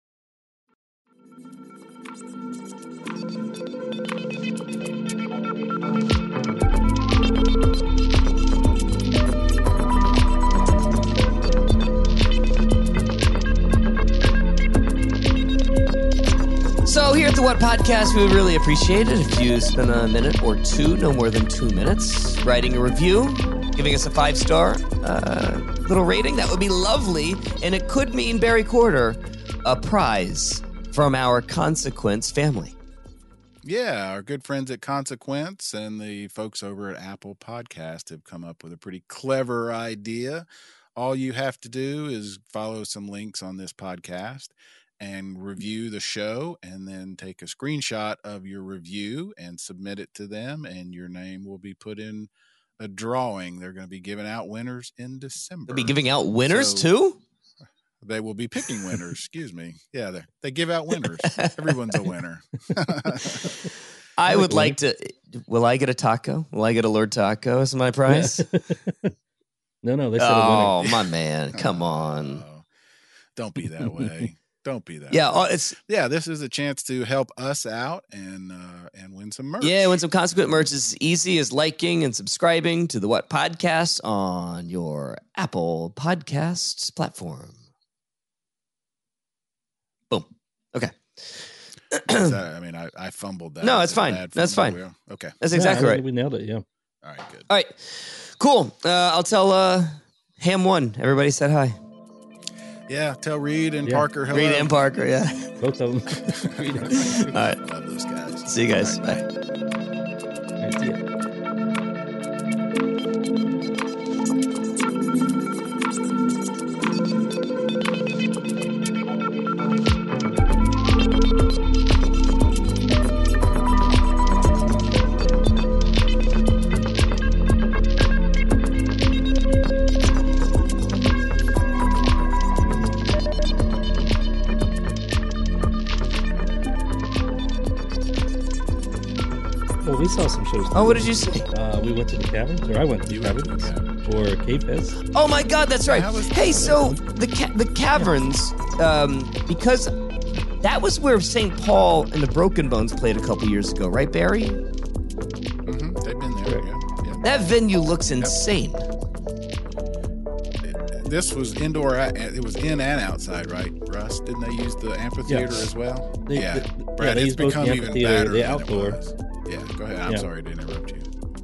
So here at the What Podcast, we would really appreciate it if you spend a minute or two, no more than two minutes, writing a review, giving us a five-star uh, little rating. That would be lovely, and it could mean, Barry Quarter, a prize from our Consequence family. Yeah, our good friends at Consequence and the folks over at Apple Podcast have come up with a pretty clever idea. All you have to do is follow some links on this podcast and review the show, and then take a screenshot of your review and submit it to them, and your name will be put in a drawing. They're going to be giving out winners in December. They'll be giving out winners so too? They will be picking winners. Excuse me. Yeah, they they give out winners. Everyone's a winner. I would like to. Will I get a taco? Will I get a Lord Taco as my prize? no, no. They said oh, a winner. my man. Come on. Oh, don't be that way. Don't be that. Yeah, way. it's yeah. This is a chance to help us out and uh, and win some merch. Yeah, win some Consequent merch is easy as liking and subscribing to the What Podcast on your Apple Podcasts platform. Boom. Okay. that, I mean, I, I fumbled that. No, it's fine. That's fine. Wheel? Okay, that's exactly yeah, right. We nailed it. Yeah. All right. Good. All right. Cool. Uh, I'll tell uh, Ham One. Everybody said hi. Yeah, tell Reed and yeah. Parker hello. Reed and Parker, yeah. Both of them. All right. Love those guys. See you guys. Right. Bye. All right, see ya. We saw some shows. Oh, what did you say? Uh, we went to the caverns, or I went to the You caverns, went to the caverns. or Cave Fest. Oh my God, that's right. How was Hey, that? so the ca- the caverns, um, because that was where Saint Paul and the Broken Bones played a couple years ago, right, Barry? Mm-hmm. They've been there. Yeah. yeah. That venue looks insane. This was indoor. It was in and outside, right, Russ? Didn't they use the amphitheater Yeah. as well? They- yeah, they- yeah, Brad, they it's used both become the even amphitheater, better. the than it outdoor. was. Yeah, go ahead. I'm Yeah. sorry to interrupt you.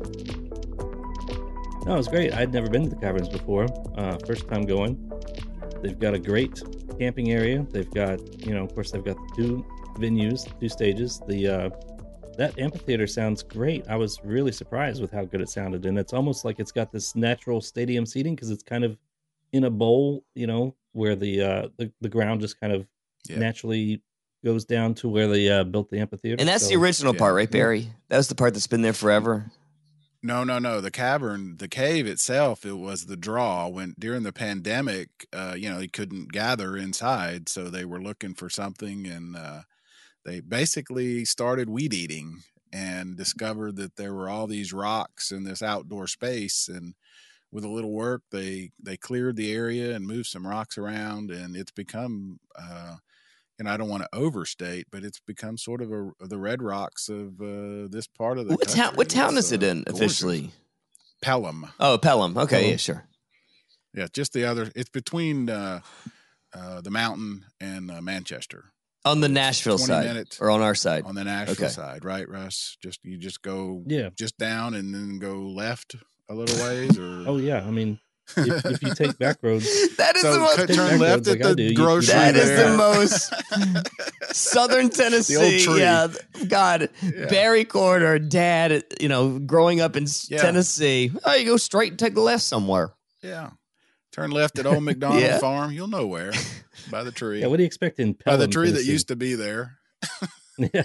No, it was great. I'd never been to the caverns before. Uh, first time going. They've got a great camping area. They've got, you know, of course, they've got the two venues, two stages. The uh, that amphitheater sounds great. I was really surprised with how good it sounded, and it's almost like it's got this natural stadium seating because it's kind of in a bowl, you know, where the uh, the, the ground just kind of Yeah. naturally goes down to where they uh, built the amphitheater. And that's So- the original yeah. part, right, Barry? That was the part that's been there forever. No, no, no. The cavern, the cave itself, it was the draw. When during the pandemic, uh, you know, they couldn't gather inside, so they were looking for something, and uh, they basically started weed eating and discovered that there were all these rocks in this outdoor space. And with a little work, they they cleared the area and moved some rocks around, and it's become. Uh, And I don't want to overstate, but it's become sort of a, the Red Rocks of uh, this part of the What country. town? What town It's, is it uh, in gorgeous. officially? Pelham. Oh, Pelham. Okay, Pelham. yeah, sure. Yeah, just the other. It's between uh, uh, the mountain and uh, Manchester. On the Nashville twenty side, minutes or on our side? On the Nashville Okay. side, right, Russ? Just you just go Yeah. just down and then go left a little ways, or Oh yeah, I mean, if, if you take back roads, That is so the most. cut- Take turn back left roads at like I the do, you- you- grocery. That is there. the most Southern Tennessee. tree. Yeah, God, Yeah. Barry Corder, Dad. You know, growing up in s Yeah. Tennessee. Oh, you go straight and take the left somewhere. Yeah, turn left at Old McDonald Yeah. Farm. You'll know where by the tree. yeah. What do you expect in by Pelham, the tree that Tennessee? used to be there. yeah,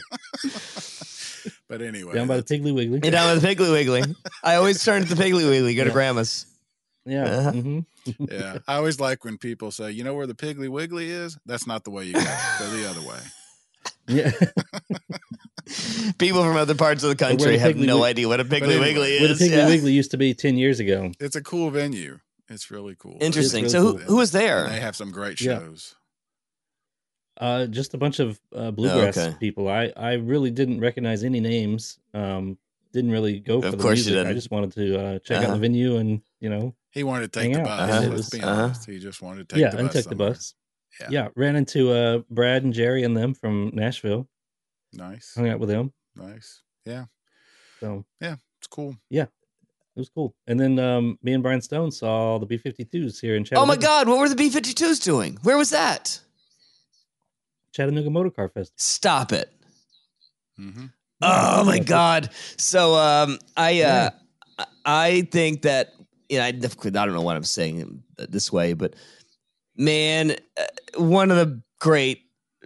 But anyway, down by the that's- Piggly Wiggly. And down with the Piggly Wiggly. I always turn to the Piggly Wiggly. Go to Yeah. Grandma's. Yeah. Uh-huh. hmm yeah, I always like when people say, "You know where the Piggly Wiggly is?" That's not the way you go. Go the other way. Yeah. People from other parts of the where country the have Piggly no Wig- idea what a Piggly anyway, Wiggly Where the is. Piggly Yeah. Wiggly used to be ten years ago. It's a cool venue. It's really cool. Interesting. It's So really who, cool. who was there? And they have some great Yeah. shows. Uh, just a bunch of uh, bluegrass okay. people. I, I really didn't recognize any names. Um, didn't really go for Of the course you music. I didn't. just wanted to uh, check out Uh-huh. the venue and you know, He wanted to Hang take the out. bus. Uh-huh. Let's It be was- uh-huh. honest. He just wanted to take yeah, the and bus. took the somewhere. bus. Yeah. Yeah, ran into uh, Brad and Jerry and them from Nashville. Nice. Hung out with them. Nice. Yeah. So It's cool. it was cool. And then um, me and Brian Stone saw the B fifty-twos here in Oh Chattanooga. my God, what were the B fifty-twos doing? Where was that? Chattanooga Motor Car Fest. Stop it. hmm Oh my God. So um, I uh, I think that, you know, I, I don't know what I'm saying this way, but man, uh, one of the great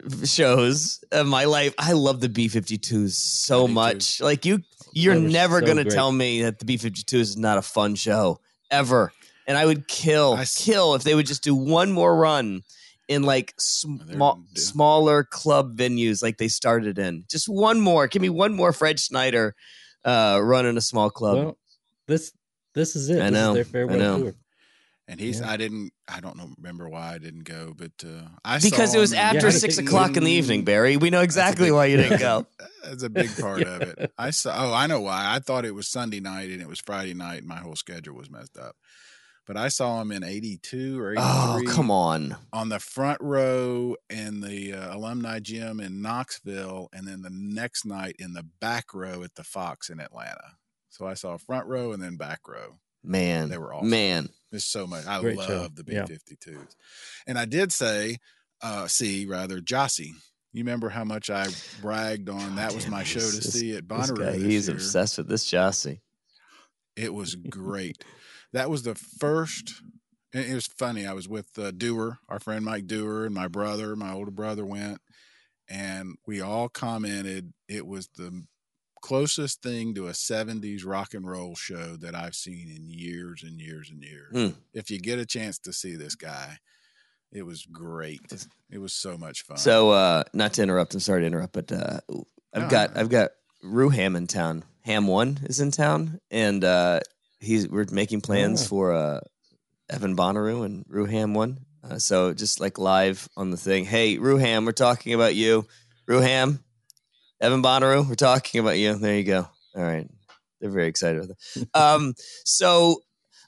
shows of my life. I love the B fifty-twos so I do much. Like you, you're They were never so going to great. tell me that the B fifty-twos is not a fun show ever. And I would kill, I s- kill if they would just do one more run in like small, yeah. smaller club venues like they started in. Just one more. Give me one more Fred Schneider uh, running a small club. Well, this this is it. I This know, is their I farewell know. tour. And he's, Yeah. I didn't, I don't know, remember why I didn't go, but uh, I Because saw it was him in- after Yeah, six I o'clock in the evening, Barry. We know exactly big- why you didn't go. That's a big part of it. I saw. Oh, I know why. I thought it was Sunday night and it was Friday night. And my whole schedule was messed up. But I saw him in eighty-two or Oh, eighty-three. come on. On the front row in the uh, alumni gym in Knoxville, and then the next night in the back row at the Fox in Atlanta. So I saw front row and then back row. Man. They were awesome. Man. There's so much. I Great love show. the Yeah. B fifty-twos. And I did say, uh, see, rather, Jossie. You remember how much I bragged on that was Damn, my show to this- see at This Bonnaroo guy, this he's year. obsessed with this Jossie. It was great. That was the first. and It was funny. I was with uh, Dewar, our friend Mike Dewar, and my brother. My older brother went, and we all commented it was the closest thing to a seventies rock and roll show that I've seen in years and years and years. Hmm. If you get a chance to see this guy, it was great. It was so much fun. So, uh, not to interrupt, I'm sorry to interrupt, but uh, I've No, got no. I've got Rue Ham in town. Ham One is in town, and uh, he's we're making plans Oh. for uh, Evan Bonnaroo and Rue Ham One. Uh, so just like live on the thing. Hey, Rue Ham, we're talking about you. Rue Ham, Evan Bonnaroo, we're talking about you. There you go. All right, they're very excited with it. Um, so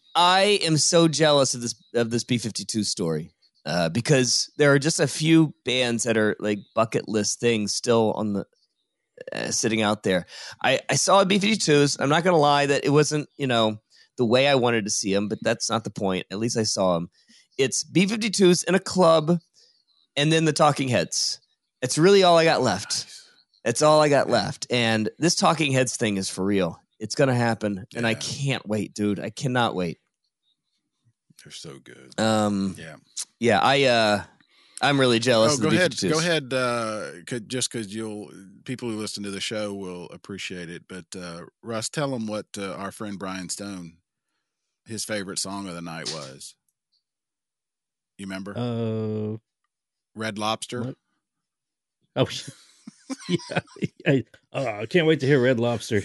I am so jealous of this of this B fifty-two story. Uh, because there are just a few bands that are like bucket list things still on the uh, sitting out there. I, I saw B fifty-twos. I'm not going to lie that it wasn't, you know, the way I wanted to see them, but that's not the point. At least I saw them. It's B fifty-twos in a club and then the Talking Heads. It's really all I got left. It's all I got left. And this Talking Heads thing is for real. It's going to happen. And I Yeah. can't wait, dude. I cannot wait. They're so good. Um, Yeah. Yeah, I uh I'm really jealous. Oh, of go the ahead. B fifty-twos. Go ahead. Uh, could, just because you'll people who listen to the show will appreciate it. But uh, Russ, tell them what uh, our friend Brian Stone, his favorite song of the night was. You remember? Uh, Red Lobster. What? Oh, yeah. I, oh, I can't wait to hear Red Lobster.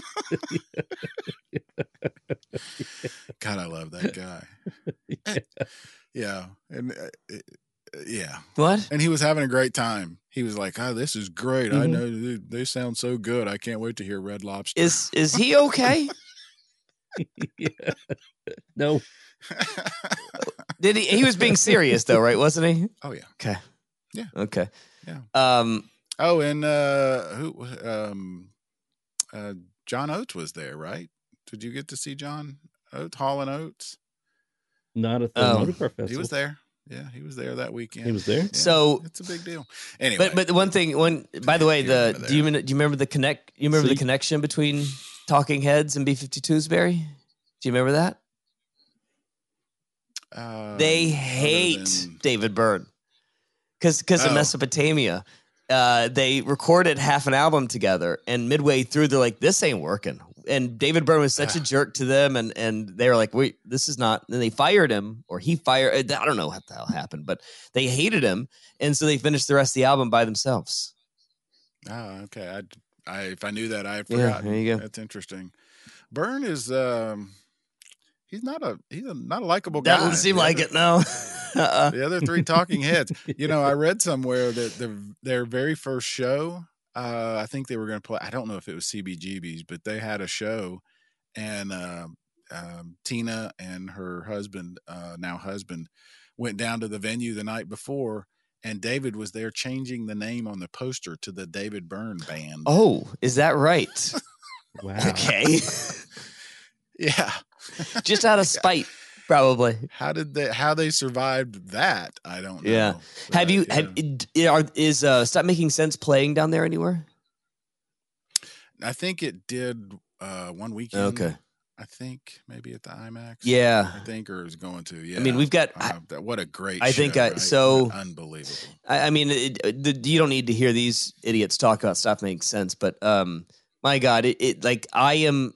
God, I love that guy. Yeah. Yeah, and uh, yeah. What? And he was having a great time. He was like, "Oh, this is great. I Mhm. know they, they sound so good. I can't wait to hear Red Lobster." Is is he okay? Yeah. No. Did he? He was being serious though, right? Wasn't he? Oh yeah. Okay. Yeah. Okay. Yeah. Um. Oh, and uh, who? Um, uh, John Oates was there, right? Did you get to see John Oates, Hall and Oates? Not at the Oh. Motor Car Festival. He was there. Yeah, he was there that weekend. He was there? Yeah, So- it's a big deal. Anyway, But but the one thing, one by the way, the Get him do you there. do you remember the connect? You remember the See? connection between Talking Heads and B fifty-twos, Barry? Do you remember that? Um, They other hate than- David Byrne because because of Oh. Mesopotamia. Uh, they recorded half an album together, and midway through, they're like, "This ain't working." And David Byrne was such a jerk to them, and and they were like, "Wait, this is not." And they fired him, or he fired. I don't know what the hell happened, but they hated him, and so they finished the rest of the album by themselves. Oh, okay. I, I if I knew that, I had Yeah, forgotten. there you go. That's interesting. Byrne is um, he's not a he's a, not a likable guy. Doesn't seem The like other- it, no. uh-uh. The other three Talking Heads. You know, I read somewhere that the their very first show, uh, I think they were going to play. I don't know if it was C B G B's, but they had a show, and uh, um, Tina and her husband, uh, now husband, went down to the venue the night before, and David was there changing the name on the poster to the David Byrne Band. Oh, is that right? Wow. Okay, Yeah. just out of spite, probably. How did they? How they survived that? I don't know. Yeah. But, Have you? yeah. Have i- are, is uh, Stop Making Sense playing down there anywhere? I think it did uh, one weekend. Okay. I think maybe at the IMAX. Yeah. I think, or is going to. Yeah. I mean, we've got. Uh, that, what a great. I think show, I- right? so- unbelievable. I, I mean, it, it- the, you don't need to hear these idiots talk about Stop Making Sense, but um, my God, it, it like I am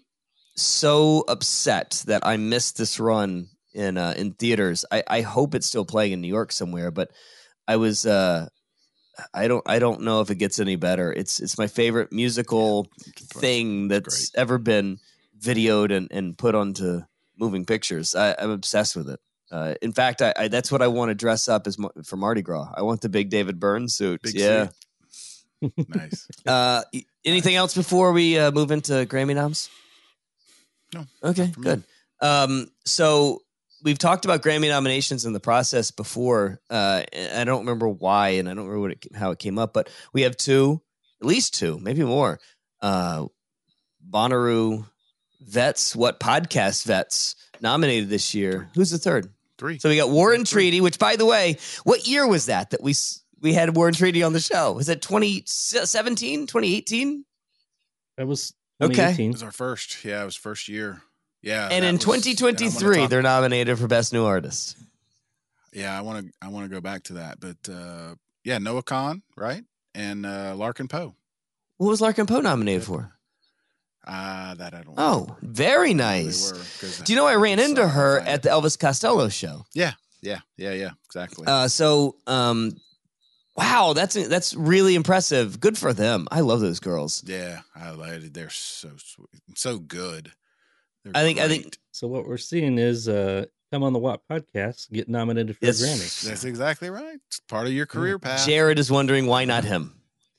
so upset that I missed this run in uh, in theaters. I, I hope it's still playing in New York somewhere, but I was. Uh, I don't. I don't know if it gets any better. It's it's my favorite musical thing that's ever been videoed and, and put onto moving pictures. I, I'm obsessed with it. Uh, in fact, I, I that's what I want to dress up as Mar- for Mardi Gras. I want the big David Byrne suit. Big yeah. suit. Nice. Uh, y- anything else before we uh, move into Grammy noms? No. Okay, for me. good. Um, so we've talked about Grammy nominations in the process before. Uh, and I don't remember why, and I don't remember what it, how it came up, but we have two, at least two, maybe more. Uh, Bonnaroo vets, what podcast vets nominated this year? Who's the third? Three. So we got War and Treaty, which, by the way, what year was that that we s- we had War and Treaty on the show? Was it twenty seventeen, twenty eighteen? That was Okay. It 2018. was our first. Yeah, it was first year. Yeah. And that in was- twenty twenty-three, and I wanna they're talk- nominated for Best New Artist. Yeah, I want to. I want to go back to that, but uh, yeah, Noah Khan, right, and uh, Larkin Poe. What was Larkin Poe nominated for? Ah, uh, that I don't. Oh, very know. nice. They were, 'cause Do you know I ran it's, into uh, her fine. at the Elvis Costello show? Yeah, yeah, yeah, yeah. Exactly. Uh, so, um, wow, that's that's really impressive. Good for them. I love those girls. yeah, I like it. They're so sweet, so good. They're I think- I great. think- So what we're seeing is uh, Come on the Watt podcast get nominated for Yes. a Grammy. That's exactly right. It's part of your career path. Jared is wondering why not him.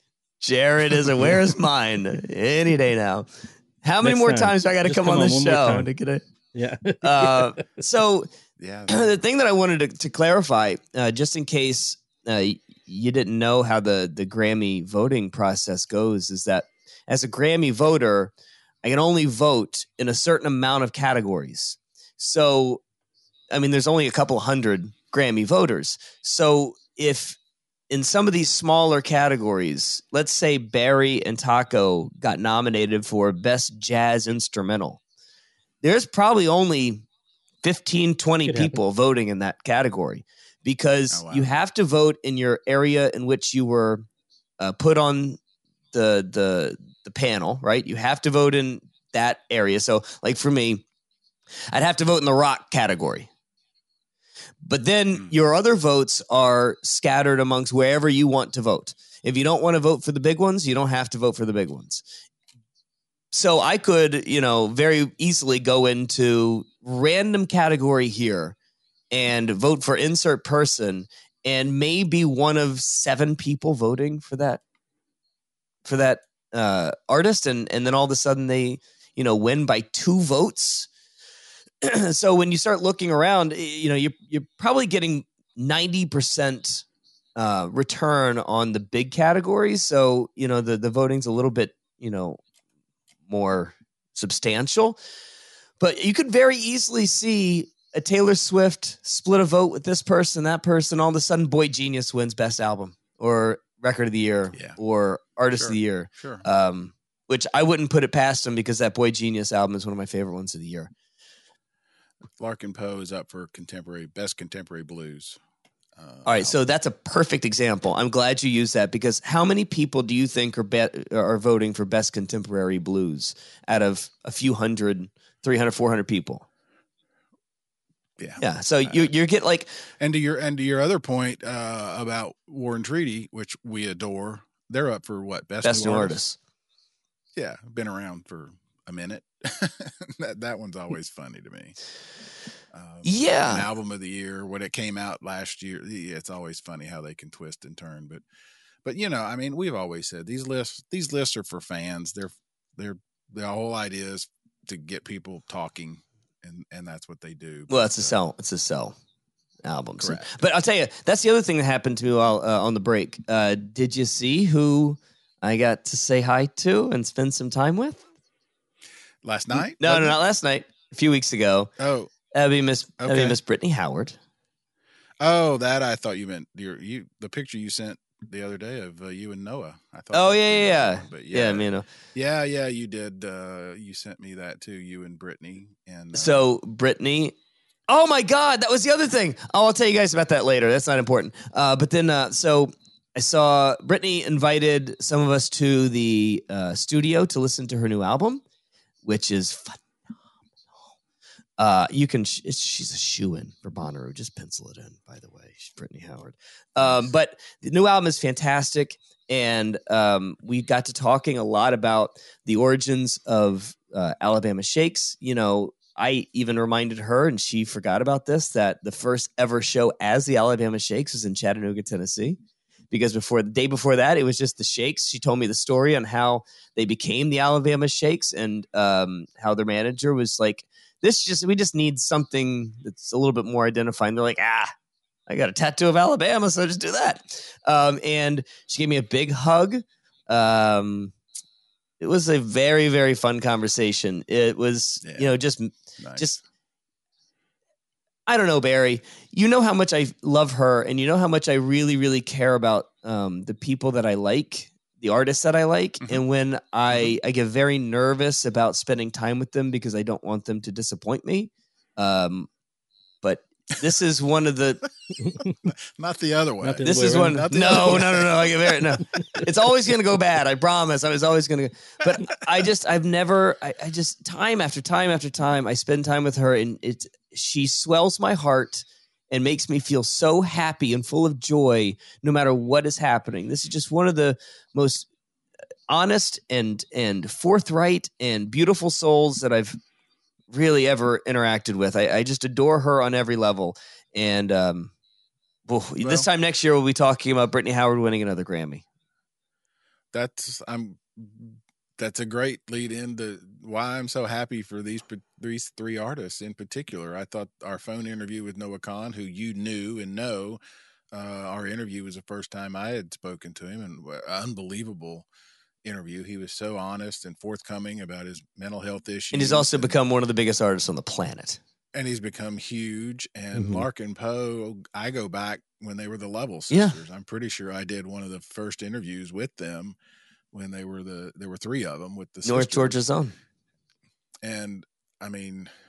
Jared is a where's mine any day now. How many Next more time. times do I got to Just come, come on on the one more show time. to get it? Yeah. Uh, so Yeah, the thing that I wanted to, to clarify, uh, just in case uh, you didn't know how the, the Grammy voting process goes, is that as a Grammy voter, I can only vote in a certain amount of categories. So, I mean, there's only a couple hundred Grammy voters. So if in some of these smaller categories, let's say Barry and Taco got nominated for Best Jazz Instrumental, there's probably only fifteen, twenty Could people happen. voting in that category because Oh, wow. you have to vote in your area in which you were uh, put on the the the panel, right? You have to vote in that area. So, like for me, I'd have to vote in the rock category. But then Mm. your other votes are scattered amongst wherever you want to vote. If you don't want to vote for the big ones, you don't have to vote for the big ones. So I could, you know, very easily go into random category here and vote for insert person and maybe one of seven people voting for that for that uh, artist, and and then all of a sudden they, you know, win by two votes. So when you start looking around, you know, you're you're probably getting ninety percent uh, return on the big categories. So you know the the voting's a little bit, you know, more substantial, but you could very easily see a Taylor Swift split a vote with this person, that person. All of a sudden, Boy Genius wins Best Album or Record of the Year Yeah. or Artist Sure. of the Year. Sure. Um, which I wouldn't put it past him because that Boy Genius album is one of my favorite ones of the year. Larkin Poe is up for contemporary best contemporary blues. Uh, All right, so that's a perfect example. I'm glad you used that because how many people do you think are be- are voting for best contemporary blues out of a few hundred, three hundred, four hundred people? yeah, Yeah, so you you get like And to your and to your other point uh, about War and Treaty, which we adore, they're up for what best, best new new artist? artists. Yeah, been around for a minute. that that one's always funny to me. Um, Yeah. an album of the year when it came out last year. Yeah, it's always funny how they can twist and turn, but but you know, I mean, we've always said these lists these lists are for fans. They're they're the whole idea is to get people talking, and and that's what they do. Well, But, it's a uh, sell. It's a sell albums. Correct. But I'll tell you, that's the other thing that happened to me while uh, on the break. Uh, did you see who I got to say hi to and spend some time with? last night. No, no, wasn't it? not last night. A few weeks ago. Oh, That'd be Miss. That'd be Okay. Miss Brittany Howard. oh, that I thought you meant your you the picture you sent the other day of uh, you and Noah. I thought. Oh that's yeah, who yeah, you yeah. were, But Yeah, yeah, me know. yeah, yeah, you did. Uh, you sent me that too. You and Brittany and uh, So Brittany. Oh my God, that was the other thing. Oh, I'll tell you guys about that later. That's not important. Uh, but then, uh, so I saw Brittany invited some of us to the uh, studio to listen to her new album, which is phenomenal. Uh, you can. Sh- she's a shoo-in for Bonnaroo. Just pencil it in. By the way, she's Brittany Howard. Um, but the new album is fantastic, and um, we got to talking a lot about the origins of uh, Alabama Shakes. You know. I even reminded her, and she forgot about this, that the first ever show as the Alabama Shakes was in Chattanooga, Tennessee. Because before the day before that, it was just the Shakes. She told me the story on how they became the Alabama Shakes and um, how their manager was like, "This just we just need something that's a little bit more identifying." They're like, "Ah, I got a tattoo of Alabama, so just do that." Um, and she gave me a big hug. Um, it was a very, very fun conversation. It was, Yeah. you know, just. nice. Just, I don't know, Barry. You know how much I love her, and you know how much I really, really care about um, the people that I like, the artists that I like. Mhm. And when I, I get very nervous about spending time with them because I don't want them to disappoint me. Um, but this is one of the. not the other way. Not the- This way is around. one. Not No, the other no, way. no, no. I get very no. It's always going to go bad. I promise. I was always going to. But I just, I've never. I, I just time after time after time, I spend time with her, and it's she swells my heart and makes me feel so happy and full of joy, no matter what is happening. This is just one of the most honest and and forthright and beautiful souls that I've really ever interacted with. I, I just adore her on every level, and um. Well, this Well- time next year, we'll be talking about Brittany Howard winning another Grammy. That's I'm. That's a great lead into why I'm so happy for these pa- these three artists in particular. I thought our phone interview with Noah Kahn, who you knew and know, uh, our interview was the first time I had spoken to him, and wa- unbelievable interview. He was so honest and forthcoming about his mental health issues, And he's also become one of the biggest artists on the planet. and he's become huge. And Mm-hmm. Mhm. Larkin Poe, I go back when they were the Level Yeah. Sisters. I'm pretty sure I did one of the first interviews with them when they were the there were three of them with the North sisters. Georgia's own. And I mean,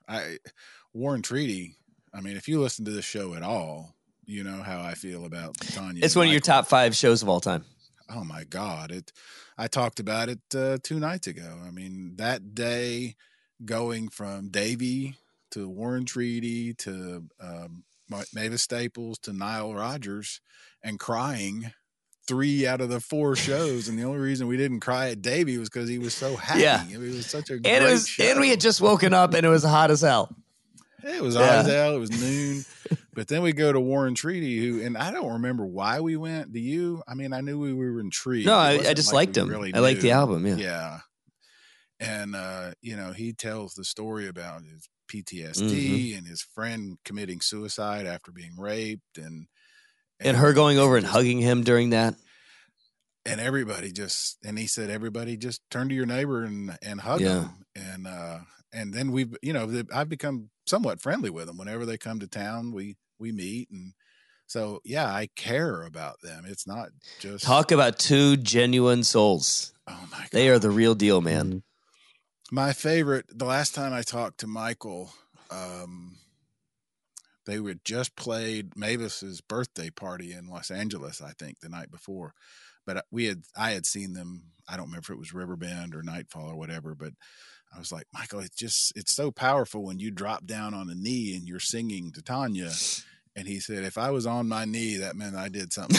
I War and Treaty. I mean, if you listen to this show at all, you know how I feel about Tanya. It's one of your top five shows of all time. Oh my God. It, I talked about it uh, two nights ago. I mean, that day going from Davey to War and Treaty to um, Mavis Staples to Nile Rodgers and crying three out of the four shows. And the only reason we didn't cry at Davey was because he was so happy. Yeah. It was such a and great it was, show. And we had just woken up and it was hot as hell. It was Yeah. hot as hell. It was noon. But then we go to War and Treaty, who, and I don't remember why we went. Do you? I mean, I knew we, we were intrigued. No, It I, wasn't I just like liked we him. really I liked the knew. album. Yeah. Yeah. And, uh, you know, he tells the story about his P T S D Mm-hmm. and his friend committing suicide after being raped. And, And her going over and hugging him during that. And everybody just, and he said, everybody just turn to your neighbor and, and hug Yeah. him. And, uh, and then we've, you know, I've become somewhat friendly with them. Whenever they come to town, we, we meet. And so, yeah, I care about them. It's not just Talk about two genuine souls. Oh my God. They are the real deal, man. My favorite, the last time I talked to Michael, um, they had just played Mavis's birthday party in Los Angeles, I think, the night before. But we had, I had seen them. I don't remember if it was Riverbend or Nightfall or whatever, but I was like, Michael, it's just, it's so powerful when you drop down on a knee and you're singing to Tanya. And he said, if I was on my knee, that meant I did something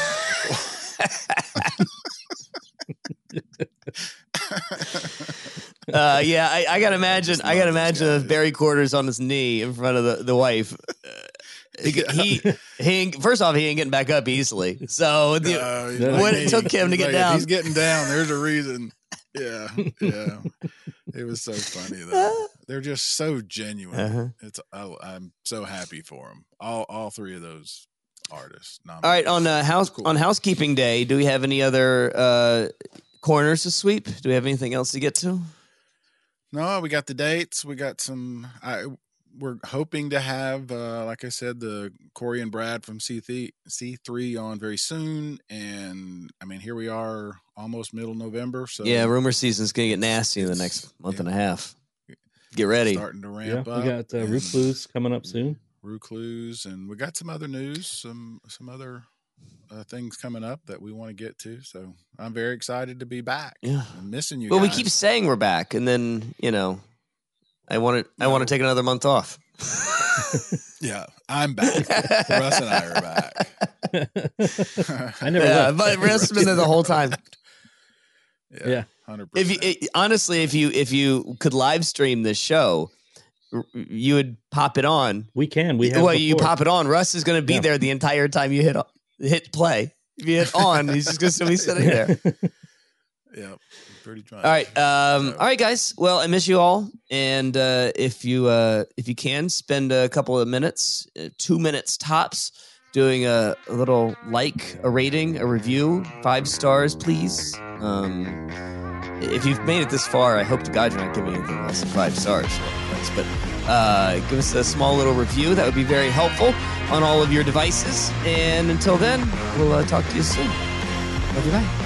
uh, yeah, I, I gotta imagine. I gotta imagine if Barry Quarters on his knee in front of the the wife. Uh, he, he, he ain't, first off, he ain't getting back up easily. So the, Uh, he's what like it me. took him to He's get like, down. If he's getting down. There's a reason. Yeah, yeah. It was so funny though. They're just so genuine. Uh-huh. It's I, I'm so happy for them. All all three of those artists. All right, on uh, house cool. on housekeeping day, do we have any other uh, corners to sweep? Do we have anything else to get to? No, we got the dates. We got some. I we're hoping to have, uh, like I said, the Corey and Brad from C three on very soon. And I mean, here we are, almost middle November. So Yeah, rumor season's gonna get nasty in the next month and a half. Get ready. starting to ramp Yeah, up. we got uh, and Recluse coming up soon. Recluse, and we got some other news, some some other uh, things coming up that we want to get to. So I'm very excited to be back. Yeah. I'm missing you. Well, we guys. keep saying we're back, and then you know, I want to. I want to take another month off. Yeah, I'm back. Russ and I are back. I never Yeah, left. but Russ has been there the whole time. Yeah, Yeah. hundred If percent. you it, honestly, if you if you could live stream this show, r- you would pop it on. We can. We have well, you before. pop it on. Russ is going to be Yeah. there the entire time you hit hit play. If you hit on, he's just going to be sitting there. Yeah, pretty much. All right, um, So- all right, guys. Well, I miss you all, and uh, if you uh, if you can spend a couple of minutes, uh, two minutes tops, doing a, a little like, a rating, a review, five stars, please. Um, if you've made it this far, I hope to God you're not giving anything less than five stars. But uh, give us a small little review. That would be very helpful on all of your devices. And until then, we'll uh, talk to you soon. Love you, bye.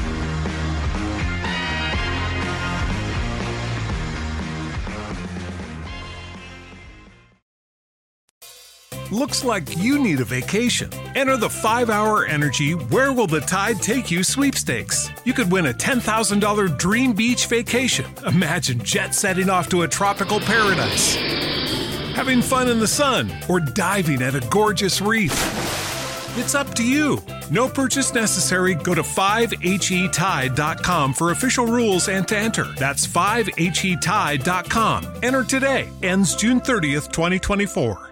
Looks like you need a vacation. Enter the five hour Energy Where Will the Tide Take You sweepstakes. You could win a ten thousand dollars dream beach vacation. Imagine jet setting off to a tropical paradise, having fun in the sun, or diving at a gorgeous reef. It's up to you. No purchase necessary. Go to five H E tide dot com for official rules and to enter. That's five H E tide dot com. Enter today. Ends June thirtieth, twenty twenty-four.